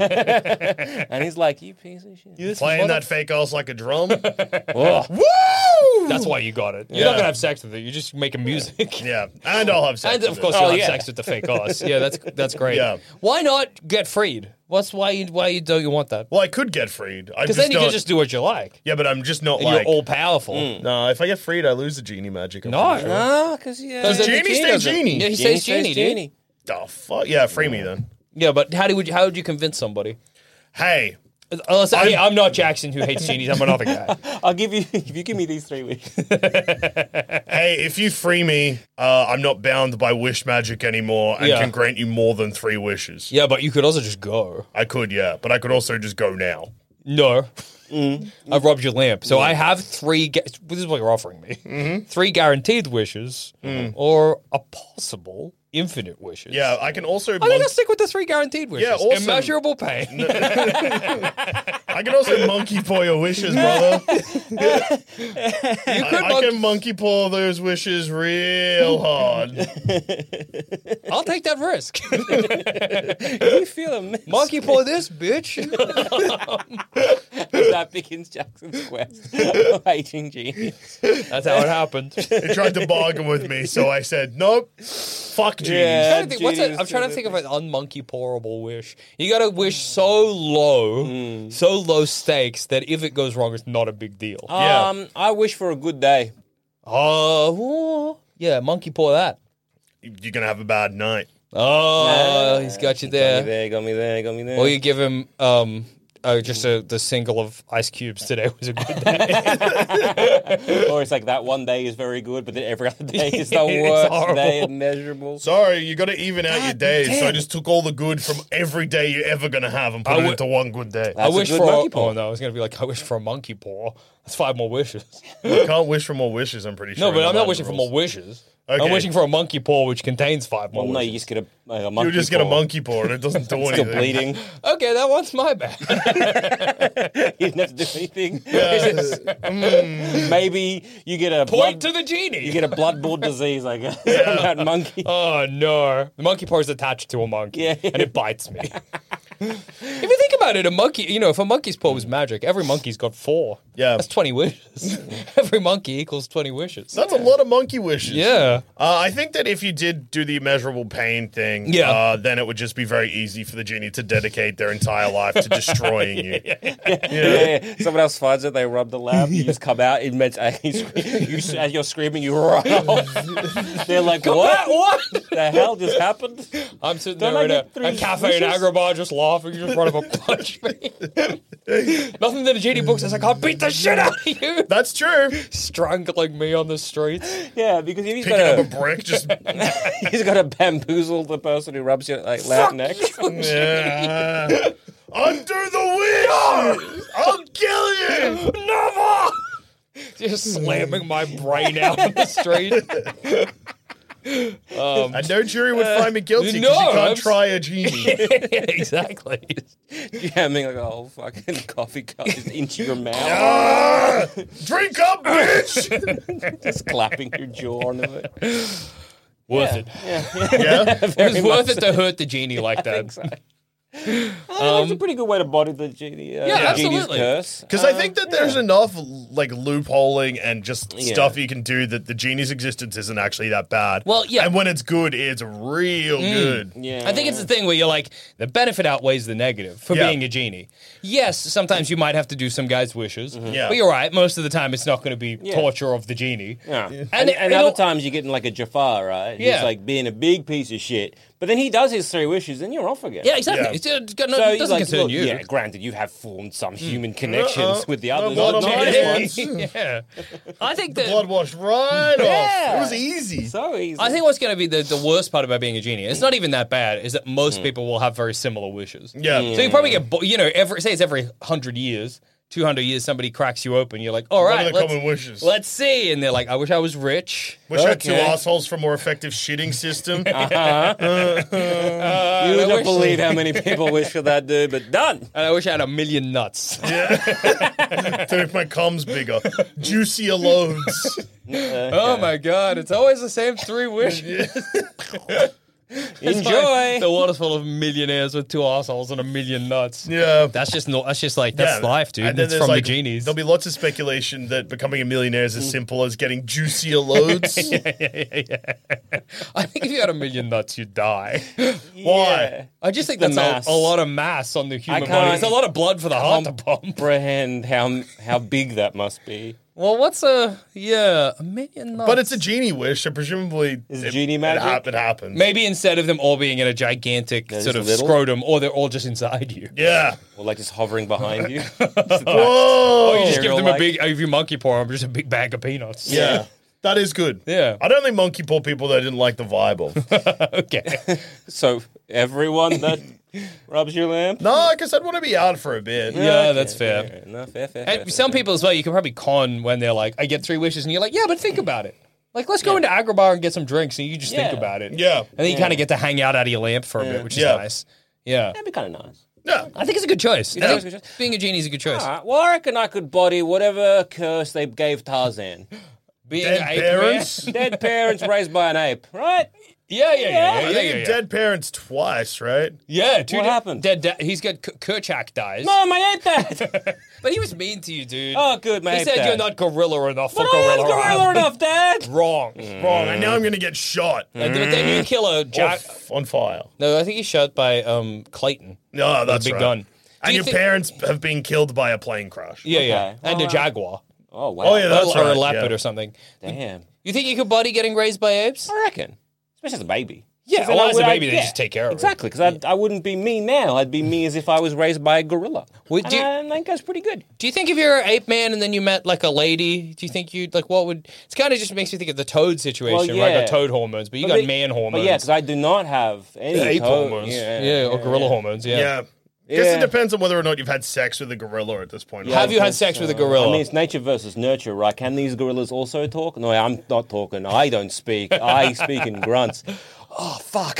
and he's like, you piece of shit. Playing that fake ass like a drum. Oh. Woo! That's why you got it. You're Yeah. not going to have sex with it. You're just making music. Yeah, and I'll have sex And with of it. course, Oh, you'll have yeah. sex with the fake ass. Yeah, that's great. Yeah. Why not get freed? Why don't you want that? Well, I could get freed. I Because just then you don't. can just do what you like. Yeah, but I'm just not And like. you're all powerful. No, if I get freed, I lose the genie magic. I'm No. pretty sure. No, because Because Does then the genie king stay doesn't- genie? Yeah, he stays genie, dude. Oh fuck! Yeah, free me then. Yeah, but how would you convince somebody? Hey, Unless I'm not Jackson who hates genies. I'm another guy. I'll give you, if you give me these 3 wishes. hey, if you free me, I'm not bound by wish magic anymore, and Yeah. can grant you more than 3 wishes. Yeah, but you could also just go. I could, yeah, but I could also just go now. No. I've robbed your lamp. So I have 3... this is what you're offering me. 3 guaranteed wishes or a possible infinite wishes. Yeah, I can also. I think I'll stick with the 3 guaranteed wishes. Yeah, awesome. Immeasurable pain. I can also monkey paw your wishes, brother. I can monkey paw those wishes real hard. I'll take that risk. You feel a mess. Monkey paw this, bitch. That begins Jackson's quest of hating genies. That's how it happened. They tried to bargain with me, so I said, nope, fuck genies. Yeah. I'm trying to think of an unmonkey pawable wish. You got to wish so low stakes that if it goes wrong, it's not a big deal. Yeah. I wish for a good day. Oh, yeah, monkey paw that. You're going to have a bad night. Oh, he's got you there. Got me there. Or you give him just the single of Ice Cubes today was a good day. Or it's like that one day is very good, but then every other day is the It's worst horrible. day, immeasurable. Sorry, you got to even out your days. So I just took all the good from every day you're ever going to have and put it into one good day. I wish good for monkey paw. Oh no, I was gonna be like, I wish for a monkey paw. That's 5 more wishes. You can't wish for more wishes, I'm pretty sure. No, but in I'm the not wishing for rules. more wishes. Okay. I'm wishing for a monkey paw, which contains 5 more Well, no, wishes. you just get a monkey You just get a paw. monkey paw and it doesn't do anything. Still bleeding. Okay, that one's my bad. You didn't have to do anything. Maybe you get a Point blood, to the genie. you get a bloodborne disease like that monkey. Oh no, the monkey paw is attached to a monkey, Yeah. and it bites me. If you think about it, a monkey, if a monkey's paw was magic, every monkey's got 4. Yeah. That's 20 wishes. Every monkey equals 20 wishes. That's a lot of monkey wishes. Yeah. I think that if you did do the immeasurable pain thing, Yeah. then it would just be very easy for the genie to dedicate their entire life to destroying you. Yeah. Someone else finds it, they rub the lamp, you just come out, as you're screaming, you run off. They're like, what the hell just happened? I'm sitting Don't there I in get a 3 cafe in wishes? Agrabah just laughing. You just run up and punch me. Nothing that a genie book says I can't beat the shit out of you. That's true. Strangling me on the streets. Yeah, because if he's Picking up a got brick, just he's got to bamboozle the person who rubs your lamp next. yeah. Undo the wish! I'll kill you! Never! Just slamming my brain out on the street. And no jury would find me guilty because No, you can't I'm- try a genie. Yeah, exactly. Jamming like a whole fucking coffee cup just into your mouth. Ah! Drink up, bitch! Just clapping your jaw onto it. Worth it. Yeah? It was worth it to hurt the genie like that. That's a pretty good way to body the genie. Yeah, the genie's absolutely. curse. Because I think that there's enough like loopholing and just Yeah. stuff you can do that the genie's existence isn't actually that bad. Well, yeah. And when it's good, it's real good. Yeah. I think it's the thing where you're like, the benefit outweighs the negative for Yeah. being a genie. Yes, sometimes you might have to do some guy's wishes, Yeah. but you're right. Most of the time, it's not going to be torture of the genie. Yeah. And And it'll- other times you're getting like a Jafar, right? Yeah. He's like being a big piece of shit. But then he does his 3 wishes and you're off again. Yeah, exactly. Yeah. It's got no, So it he's doesn't like, concern look, you. yeah, granted, you have formed some human connections with the No others. blood but on not my this hands. one. Yeah. I think that. Blood washed right Yeah. off. It was easy. So easy. I think what's going to be the worst part about being a genie, it's not even that bad, is that most people will have very similar wishes. Yeah. So you probably get, say it's every 100 years, 200 years, somebody cracks you open. You're like, all What right, are the common wishes? let's see. And they're like, I wish I was rich. Wish I had 2 Okay. assholes for more effective shitting system. You would not believe how many people wish for that, dude, but done. And I wish I had 1,000,000 nuts. To make my cums bigger. Juicier loads. Oh my God, it's always the same 3 wishes. Enjoy. The water's full of millionaires with 2 assholes and 1,000,000 nuts. Yeah. That's just life, Yeah. life, dude. And then It's there's from like, the genies. There'll be lots of speculation that becoming a millionaire is as simple as getting juicier loads. I think if you had 1,000,000 nuts, you'd die. Why? I just think The that's mass. a lot of mass on the human I body. can't It's a lot of blood for the heart to pump. Comprehend how big that must be. Well, what's 1,000,000 nuts? But it's a genie wish, so presumably Is it genie magic? It happens. Maybe instead of them all being in a gigantic They're sort of just little? scrotum, or they're all just inside you. Yeah. Or like just hovering behind you. Whoa. Or you just give them a Like- big, if you monkey paw them, just a big bag of peanuts. Yeah. That is good. Yeah. I don't think monkey paw people that I didn't like the vibe of. Okay. So everyone that rubs your lamp? No, I guess I'd want to be out for a bit. Yeah, that's fair. Fair enough. Fair. And some people as well, you can probably con when they're like, I get 3 wishes, and you're like, yeah, but think about it. Like, let's go into Agrabah and get some drinks, and you just think Yeah. about it. Yeah. And then you kind of get to hang out of your lamp for a bit, which is Yeah. nice. Yeah. That'd be kind of nice. Yeah. I think it's a good choice. Yeah. I think being a genie is a good choice. All right. Well, I reckon I could body whatever curse they gave Tarzan. Being Dead an ape parents? man. Dead parents raised by an ape, right? I think dead parents twice, right? Yeah, two What happened? Dead. He's got Kerchak dies. No, my ape died. But he was mean to you, dude. Oh, good, my He ape said died. you're not gorilla enough for But I am gorilla. gorilla enough, Dad. Wrong. Wrong. And now I'm going to get shot. But then you kill a Jack. On fire. No, I think he's shot by Clayton. No, that's big right. gun. Do And you your think- parents have been killed by a plane crash. Yeah, yeah. Okay. And a jaguar. Oh, wow. Oh, yeah, that's or a right, leopard yeah. or something. Damn. You think you could body getting raised by apes? I reckon. Especially as a baby. Yeah, 'Cause then well, I as a would- baby, they yeah, just take care of it. Exactly, because I wouldn't be me now. I'd be me as if I was raised by a gorilla. Well, And do you- I think that's pretty good. Do you think if you're an ape man and then you met like a lady, do you think you'd like what would? It's kind of just makes me think of the toad situation, where I yeah. got toad hormones, but you But got they- man hormones. But yeah, because I do not have any ape toe- hormones. Yeah, Yeah, or gorilla hormones. Yeah. Yeah. Guess Yeah. it depends on whether or not you've had sex with a gorilla at this point. Have you had sex with a gorilla? I mean, it's nature versus nurture, right? Can these gorillas also talk? No, I'm not talking. I don't speak. I speak in grunts. Oh, fuck.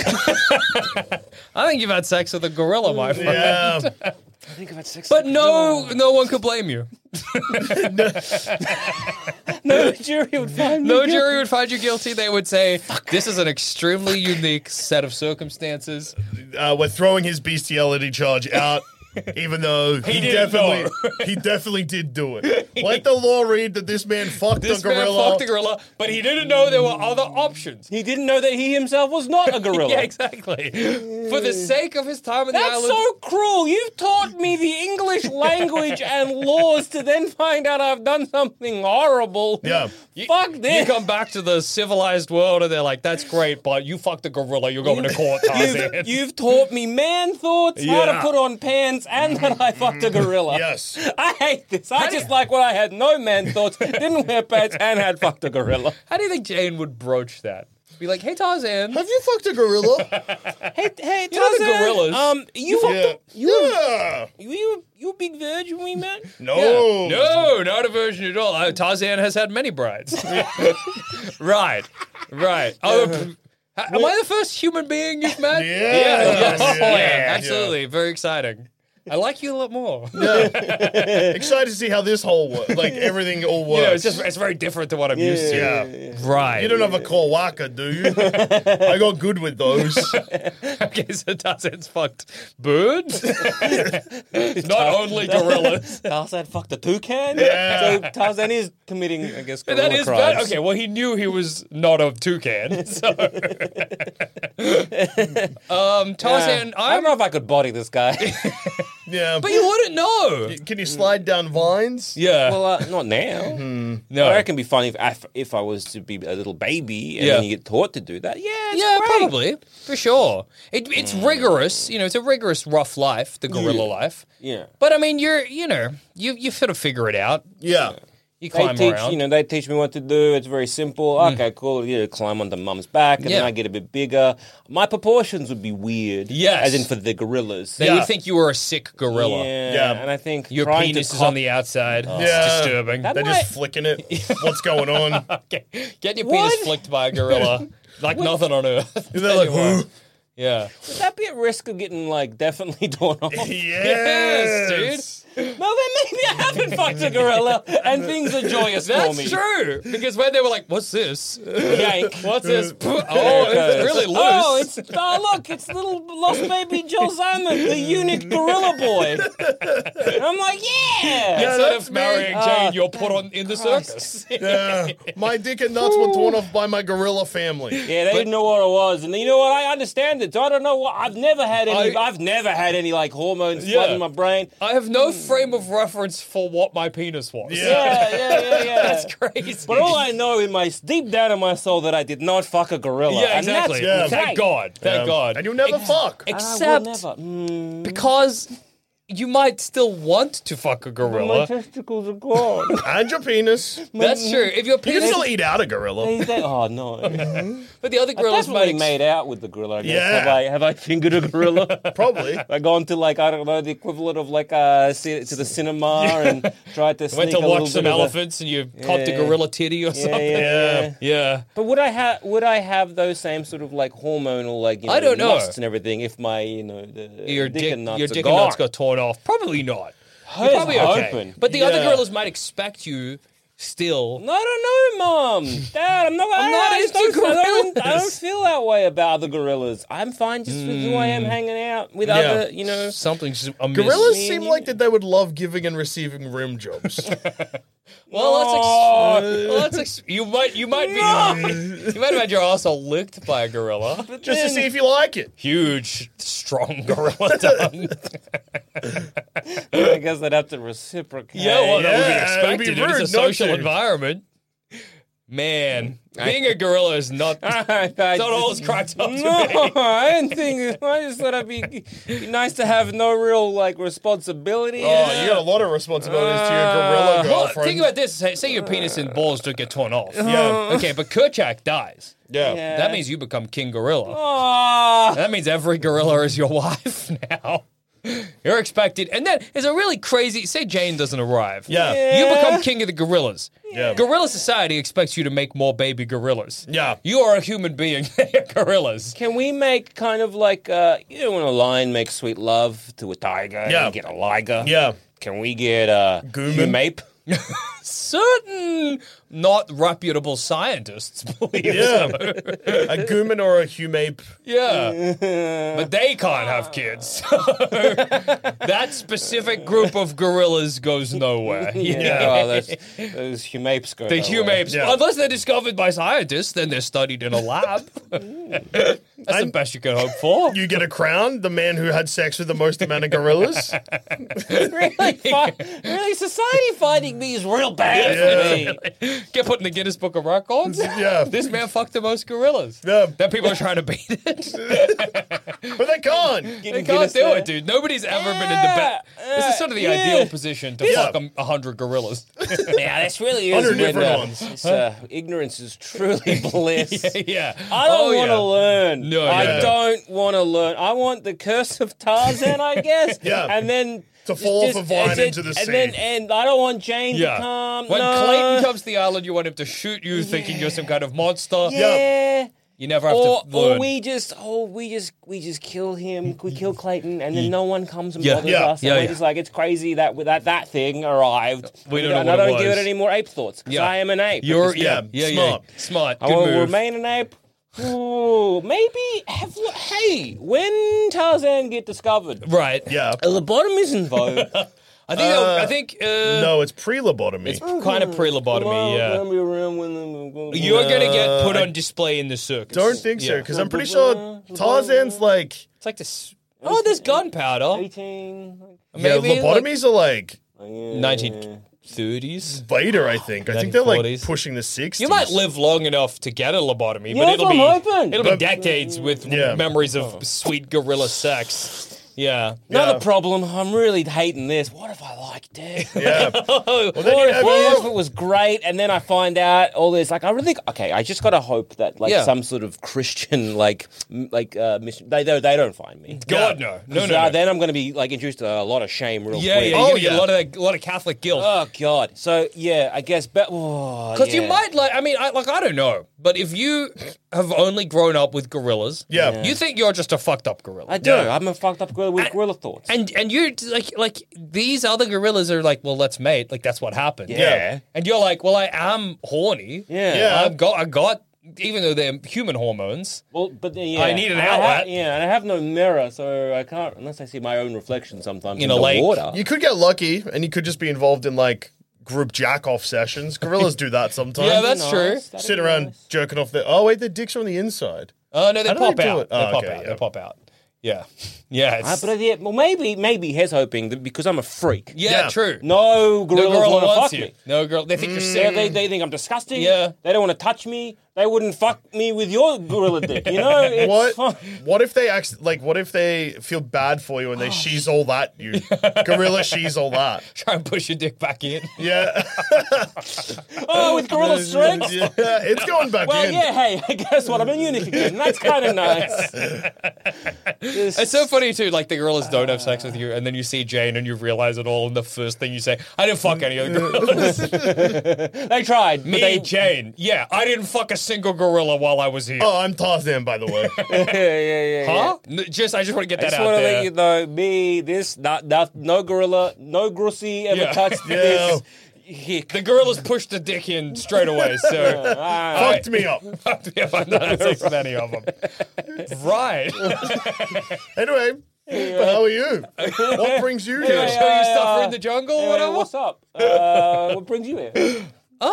I think you've had sex with a gorilla, my friend. Yeah. I think I've had sex. But no one could blame you. no jury would find me. No guilty. jury would find you guilty. They would say, this is an extremely unique set of circumstances. We're throwing his bestiality charge out. Even though he didn't definitely did do it. Let the law read that this man fucked This a man gorilla. fucked a gorilla, but he didn't know there were other options. He didn't know that he himself was not a gorilla. Yeah, exactly. For the sake of his time on the That's island. so cruel. You've taught me the English language and laws to then find out I've done something horrible. Yeah. Fuck this. You come back to the civilized world and they're like, that's great, but you fucked a gorilla, you're going to court, Tarzan. You've taught me man thoughts, how Yeah. to put on pants, and that I fucked a gorilla. Yes. I hate this. I just like when I had no man thoughts, didn't wear pants, and had fucked a gorilla. How do you think Jane would broach that? Be like, hey, Tarzan. Have you fucked a gorilla? Hey, You know the Tarzan, gorillas. you a big virgin we met? No. No, not a virgin at all. Tarzan has had many brides. Right. Oh, am I the first human being you've met? Yeah. Yeah, absolutely. Very exciting. I like you a lot more. Excited to see how this whole like everything all works. It's very different to what I'm used to. Yeah. Right. You don't have a Kawaka, do you? I got good with those. Okay, so Tarzan's fucked birds? Not only gorillas. Tarzan fucked a toucan? Yeah. So Tarzan is committing, I guess, gorilla That is crimes. bad. Okay, well, he knew he was not a toucan. So. Tarzan, I don't know if I could body this guy. Yeah. But you wouldn't know. Can you slide down vines? Yeah. Well, not now. No. I reckon it'd be fun if I was to be a little baby and Yeah. then you get taught to do that. Yeah, it's Yeah, great. probably. For sure. It's rigorous. It's a rigorous, rough life, the gorilla life. Yeah. But I mean, you sort of figure it out. Yeah. You They climb teach, around. they teach me what to do. It's very simple. Okay, cool. Climb onto mum's back, and Yeah. then I get a bit bigger. My proportions would be weird. Yes. As in for the gorillas. They would think you were a sick gorilla. Yeah. And I think Your trying penis to is on the outside. It's Yeah. disturbing. That They're might- just flicking it. What's going on? Okay. Get your penis What? flicked by a gorilla like nothing on earth. They're like, Anyway. who? Yeah. Would that be at risk of getting definitely torn off? Yes, dude. Well, then maybe I haven't fucked a gorilla, and things are joyous for me. That's true. Because when they were like, what's this? Yank. What's this? Oh, it's really loose. Oh, look, it's little lost baby Joel Zaman, the eunuch gorilla boy. And I'm like, yeah. Instead that's of marrying me. Jane, you're put on in the circus. Yeah. My dick and nuts were torn off by my gorilla family. Yeah, they didn't know what it was, and you know what? I understand it. I don't know what. I've never had any hormones flooding Yeah. my brain. I have no frame of reference for what my penis was. Yeah. That's crazy. But all I know in my deep down in my soul that I did not fuck a gorilla. Yeah, And that's exactly. Yeah. Thank God. Thank God. And you'll never fuck. Except I will never. because you might still want to fuck a My gorilla. testicles are gone. And your penis. That's true. If your You can penis, still eat out a gorilla. Oh no! but the other I gorillas definitely might. made out with the gorilla. I guess. Yeah. Have I fingered a gorilla? Probably. I gone to I don't know, the equivalent of to the cinema and tried to Went sneak to a little watch some bit of a- elephants and you copped a Yeah. gorilla titty or something. Yeah. Yeah. But would I have those same sort of hormonal I don't know. lusts and everything if my Your dick and nuts your are dick gone? and nuts got torn off. Probably not. You're Here's probably okay. hoping. But the other Yeah. gorillas might expect you still. No, I don't know, Mom. Dad, I'm not not into I don't gorillas. feel that way about other gorillas. I'm fine just with who I am hanging out with other, Something's amiss. Gorillas Me seem and you. like that they would love giving and receiving rim jobs. You might have had your asshole licked by a gorilla. Just to see if you like it. Huge, strong gorilla tongue. I guess I'd have to reciprocate. Yeah, well, that would be Yeah, it'd be expected. It's a rude not social to. environment. Man, being a gorilla is not not all it's cracked up to No, be. I didn't think. I just thought it'd be nice to have no real responsibility. Oh, you got a lot of responsibilities to your gorilla Well, girlfriend. think about this. Say your penis and balls don't get torn off. Yeah. Okay, but Kerchak dies. Yeah. That means you become king gorilla. Oh, That means every gorilla is your wife now. You're expected. And then it's a really crazy. Say Jane doesn't arrive. Yeah. You become king of the gorillas. Yeah. Gorilla society expects you to make more baby gorillas. Yeah. You are a human being. They're gorillas. can we make kind of when a lion makes sweet love to a tiger, Yeah. and you get a liger. Yeah. Can we get a Gooman? humape? Certain not reputable scientists believe Yeah. so. A gooman or a humape. Yeah. But they can't have kids. That specific group of gorillas goes nowhere. Oh, those humapes go. The nowhere. humapes, Yeah. unless they're discovered by scientists, then they're studied in a lab. That's the best you could hope for. You get a crown, the man who had sex with the most amount of gorillas. Really, society finding me is real bad for me. Get put in the Guinness Book of Records. Yeah. This man fucked the most gorillas. Yeah. That people are trying to beat it. But they can't. They can't do it, dude. Nobody's ever been in the best. This is sort of the ideal position to fuck 100 gorillas. Yeah, this really is 100 when, different ones. ignorance is truly bliss. Yeah. I don't want to learn. No, I don't want to learn. I want the Curse of Tarzan, I guess. Yeah. And then To fall off a vine into the sea. And I don't want Jane Yeah. to come. When no. Clayton comes to the island, you want him to shoot you, thinking you're some kind of monster. Yeah. You never have Or, to learn. or we just kill him. We kill Clayton, and then no one comes and Yeah. bothers Yeah. us. And Yeah, we're yeah. just like, it's crazy that that thing arrived. We don't know and what I it don't give was. it any more ape thoughts because Yeah. I am an ape. You're At this point. smart. Smart. I Good want to move. remain an ape. Ooh, maybe hey, when Tarzan get discovered, Right. Yeah. a lobotomy is in vogue. I think. No, it's pre-lobotomy. It's kind of pre-lobotomy. Yeah. Gonna be around when the- You're gonna get put on display in the circus. Don't think so, Yeah. because I'm pretty sure Tarzan's like... It's like this. Oh, there's gunpowder. 18. Maybe yeah, lobotomies are like 1930s. Vader, I think. I think they're like 1940s. pushing the 60s. You might live long enough to get a lobotomy, Yeah, but it'll that's be what I'm hoping. it'll be decades with Yeah. memories of sweet gorilla sex. Yeah. Another problem. I'm really hating this. What if I liked it? Yeah. Oh, Well, then you have What if it was great, and then I find out all this? Like, I really think, okay, I just gotta hope that, like, Yeah. some sort of Christian, mission. They don't find me. God, no. No. Then I'm gonna be like introduced to a lot of shame real Yeah, quick. yeah. Oh, You're gonna get yeah. a lot of Catholic guilt. Oh God. So yeah, I guess. Because Because you might I don't know, but if you have only grown up with gorillas, Yeah. you think you're just a fucked up gorilla. I do. Yeah. I'm a fucked up gorilla with gorilla thoughts. And you're like these other gorillas are like, well, let's mate. Like that's what happened. Yeah. And you're like, well, I am horny. Yeah. I got even though they're human hormones. Well, but then, yeah, I need an and outlet. and I have no mirror, so I can't unless I see my own reflection sometimes In in a the lake. water. You could get lucky, and you could just be involved in like group jack-off sessions. Gorillas do that sometimes. Yeah, that's true. That'd Sit be around nice. jerking off their... Oh, wait, their dicks are on the inside. Oh no, they How do pop they do out. it? They Oh, pop okay, out. yeah. They pop out. Yeah. Yeah. It's, But yeah, well, maybe he's hoping that because I'm a freak. yeah, true. No No gorillas gorilla want to wants fuck you. me. No girl. They think you're Yeah, sick. they think I'm disgusting. Yeah. They don't want to touch me. They wouldn't fuck me with your gorilla dick. You know? It's What? fun. What if they what if they feel bad for you and they she's all that you? Gorilla she's all that. Try and push your dick back in. Yeah. Oh, with gorilla strength? Yeah, it's going back Well, in. yeah, hey, guess what? I'm a eunuch again. That's kind of nice. It's so funny too. Like the gorillas don't have sex with you, and then you see Jane and you realize it all, and the first thing you say, "I didn't fuck any of the gorillas." They tried. But Me, Jane. Yeah, I didn't fuck a single gorilla while I was here. Oh, I'm Tarzan, by the way. yeah. Huh? I just want to get I that just out want to there. let you know, no gorilla, no grussy ever Yeah. touched Yeah. this. Hick. The gorillas pushed the dick in straight away, so Fucked me up. yeah, I'm not having sex with any of them. Right. Anyway, how are you? What brings you here? Show you stuff in the jungle, Hey, whatever. what's up? What brings you here?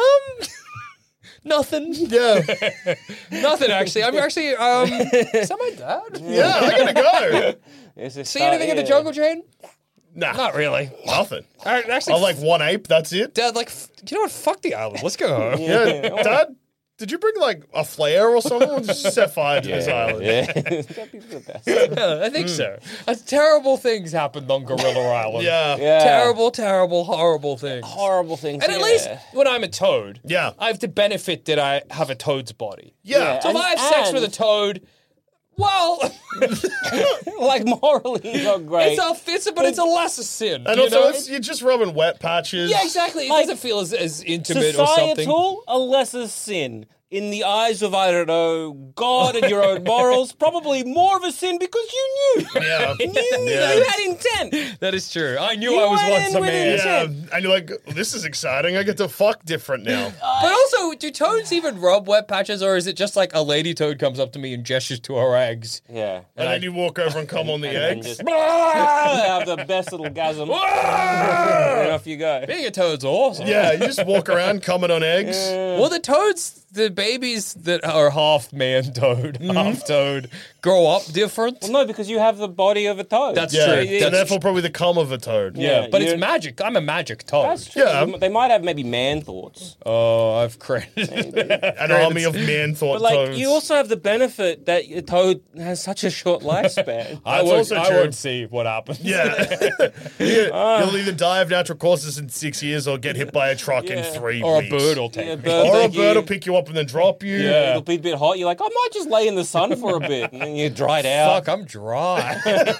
Nothing. Yeah. Nothing actually. I'm actually is that my dad? Yeah, I gotta go. It's a See start anything in the here. jungle, Jane? Nah, Not really. nothing. Actually, I like one ape, that's it. Dad, you know what? Fuck the island. Let's go home. Yeah. Dad, did you bring like a flare or something? Or just set fire to this island. Yeah. That'd be the best. Yeah, I think so. Terrible things happened on Gorilla Island. Yeah. Yeah. Terrible, horrible things. Horrible things. And at least when I'm a toad, Yeah. I have the benefit that I have a toad's body. Yeah. So if I have sex with a toad, well, like morally not great. it's a lesser sin. And you also, know? you're just rubbing wet patches. Yeah, exactly. It Like, doesn't feel as intimate or something. Societal, a lesser sin. In the eyes of, I don't know, God and your own morals, probably more of a sin because you knew. Yeah. You knew. Yeah. You had intent. That is true. I knew You I was went once in a with man. intent. Yeah. And you're like, this is exciting. I get to fuck different now. But also, do toads even rub wet patches, or is it just like a lady toad comes up to me and gestures to her eggs? Yeah. And then you walk over and come on the And eggs. just have the best little gasm. And off you go. Being a toad's awesome. Yeah, you just walk around coming on eggs. Well, the toads, the babies that are half man toad, half toad, grow up different? Well, no, because you have the body of a toad. That's Yeah, true. and therefore probably the cum of a toad. Yeah, but it's you're- magic. I'm a magic toad. That's true. Yeah. They might have maybe man thoughts. Oh, I've created An army of man-thought But, like, toads. you also have the benefit that a toad has such a short lifespan. I That's also I true. would see what happens. Yeah. You'll either die of natural causes in 6 years or get hit by a truck in 3 Or a weeks. bird will take Yeah, me. bird Or a take bird will you. pick you up and then drop you. Yeah. It'll be a bit hot. You're like, I might just lay in the sun for a bit, and then you dried out. Fuck, I'm dry.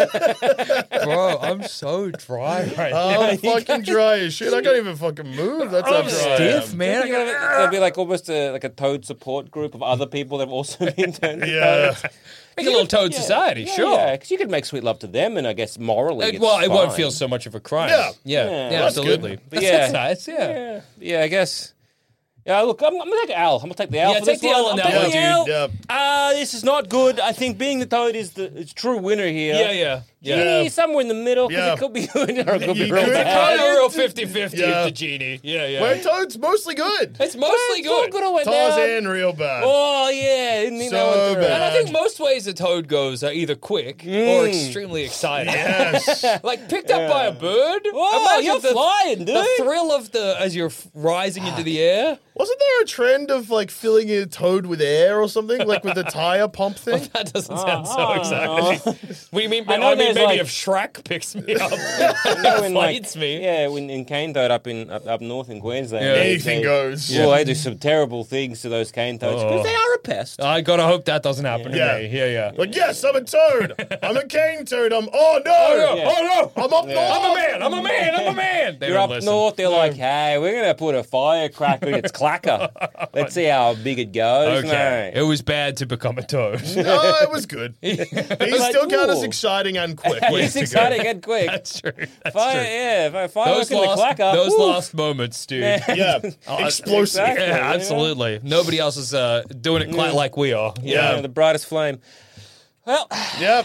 Bro, I'm so dry right now. I'm fucking dry as shit. I can't even fucking move. That's how I'm dry I stiff, am. man. There'll be like almost like a toad support group of other people that have also been turned into Yeah. toads. Make a little toad society, sure. Yeah, because you could make sweet love to them, and I guess morally, it's Well, it won't fine. feel so much of a crime. Yeah. Yeah, That's absolutely. good. That's Yeah. nice, yeah. Yeah, yeah, I guess. Yeah, look, I'm gonna take L. I'm gonna take the L. Yeah, for take this the L one. on I'm that one, taking the dude. L. Yeah. This is not good. I think being the toad is the true winner here. Yeah. Genie, somewhere in the middle, because Yeah. it could be good or it could be You real could- bad. Kind of a real 50-50 Yeah. of the genie. Yeah. Where toad's mostly good. It's mostly It's all good. good or went down. Tarzan, real bad. Oh, yeah. Didn't think that So one through. bad. And I think most ways a toad goes are either quick or extremely exciting. Yes. Like picked up by a bird. Whoa, Imagine you're flying, dude. The thrill of as you're rising into the air. Wasn't there a trend of like filling a toad with air or something, like with the tire pump thing? That doesn't sound so exciting. We mean, I know I mean there's, maybe like- if Shrek picks me up, When, like, fights me. Yeah, when in cane toad up north in Queensland. Yeah. Anything goes. Well, they do some terrible things to those cane toads because they are a pest. I gotta hope that doesn't happen Yeah. to me. Yeah. Like, yes, I'm a toad. I'm a cane toad. Oh no! Yeah. Oh no! I'm up north. I'm a man. They You're don't up listen. north, they're like, hey, we're going to put a firecracker in its clacker. Let's see how big it goes. Okay. mate." It was bad to become a toad. No, it was good. These still count as ooh. exciting and quick. It's exciting and quick. That's true. That's Fire, true. yeah, fireworks Those in the clacker. those Woo. last moments, dude. Yeah, explosive. exactly. Yeah, absolutely. Nobody else is doing it quite like we are. Yeah, Yeah. the brightest flame. Well, Yep.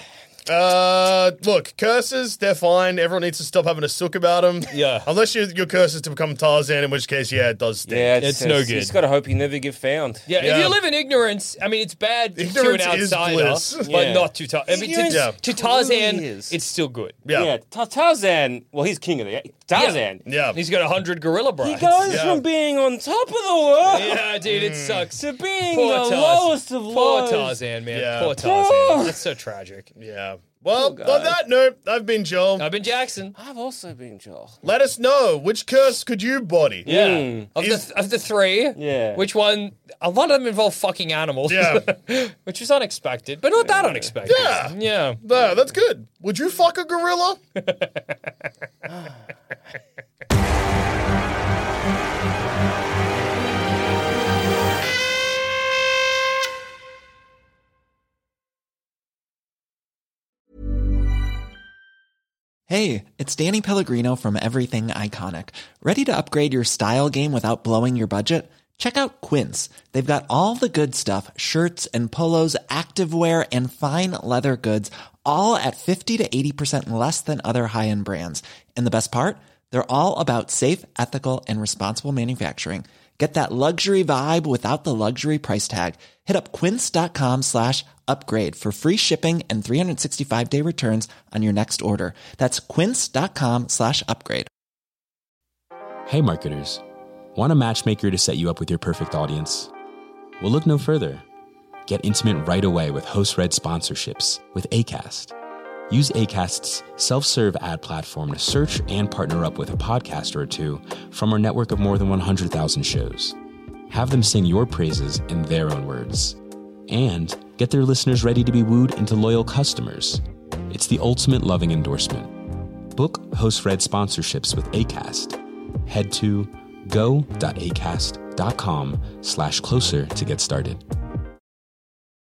Look, curses, they're fine. Everyone needs to stop having a sook about them. Yeah. Unless your curse is to become Tarzan, in which case, yeah, it does stink. yeah, It's no good. You just got to hope you never get found. Yeah, Yeah. if you live in ignorance, I mean, it's bad Ignorance to an is outsider, bliss. but Yeah. not to Tarzan. I mean, Ignorance to Tarzan, truly is. it's still good. Yeah. Tarzan, well, he's king of the Tarzan. Yeah. He's got 100 gorilla He brides. goes Yeah. from being on top of the world Yeah, dude, it sucks. to being Poor the Tarzan. lowest of Poor lows. Tarzan, man. Yeah. Poor Tarzan. That's so tragic. Yeah. Well, guy. on that note, I've been Joel. I've been Jackson. I've also been Joel. Let us know, which curse could you body? Yeah. Is- Of the three, Yeah. which one? A lot of them involve fucking animals. Yeah. Which is unexpected, but not that unexpected. Yeah. Yeah. No, that's good. Would you fuck a gorilla? Hey, it's Danny Pellegrino from Everything Iconic. Ready to upgrade your style game without blowing your budget? Check out Quince. They've got all the good stuff, shirts and polos, activewear, and fine leather goods, all at 50 to 80% less than other high-end brands. And the best part? They're all about safe, ethical, and responsible manufacturing. Get that luxury vibe without the luxury price tag. Hit up quince.com/upgrade for free shipping and 365-day returns on your next order. That's quince.com/upgrade. Hey marketers, want a matchmaker to set you up with your perfect audience? Well, look no further. Get intimate right away with host-read sponsorships with Acast. Use Acast's self-serve ad platform to search and partner up with a podcaster or two from our network of more than 100,000 shows. Have them sing your praises in their own words. And get their listeners ready to be wooed into loyal customers. It's the ultimate loving endorsement. Book host-read sponsorships with Acast. Head to go.acast.com/closer to get started.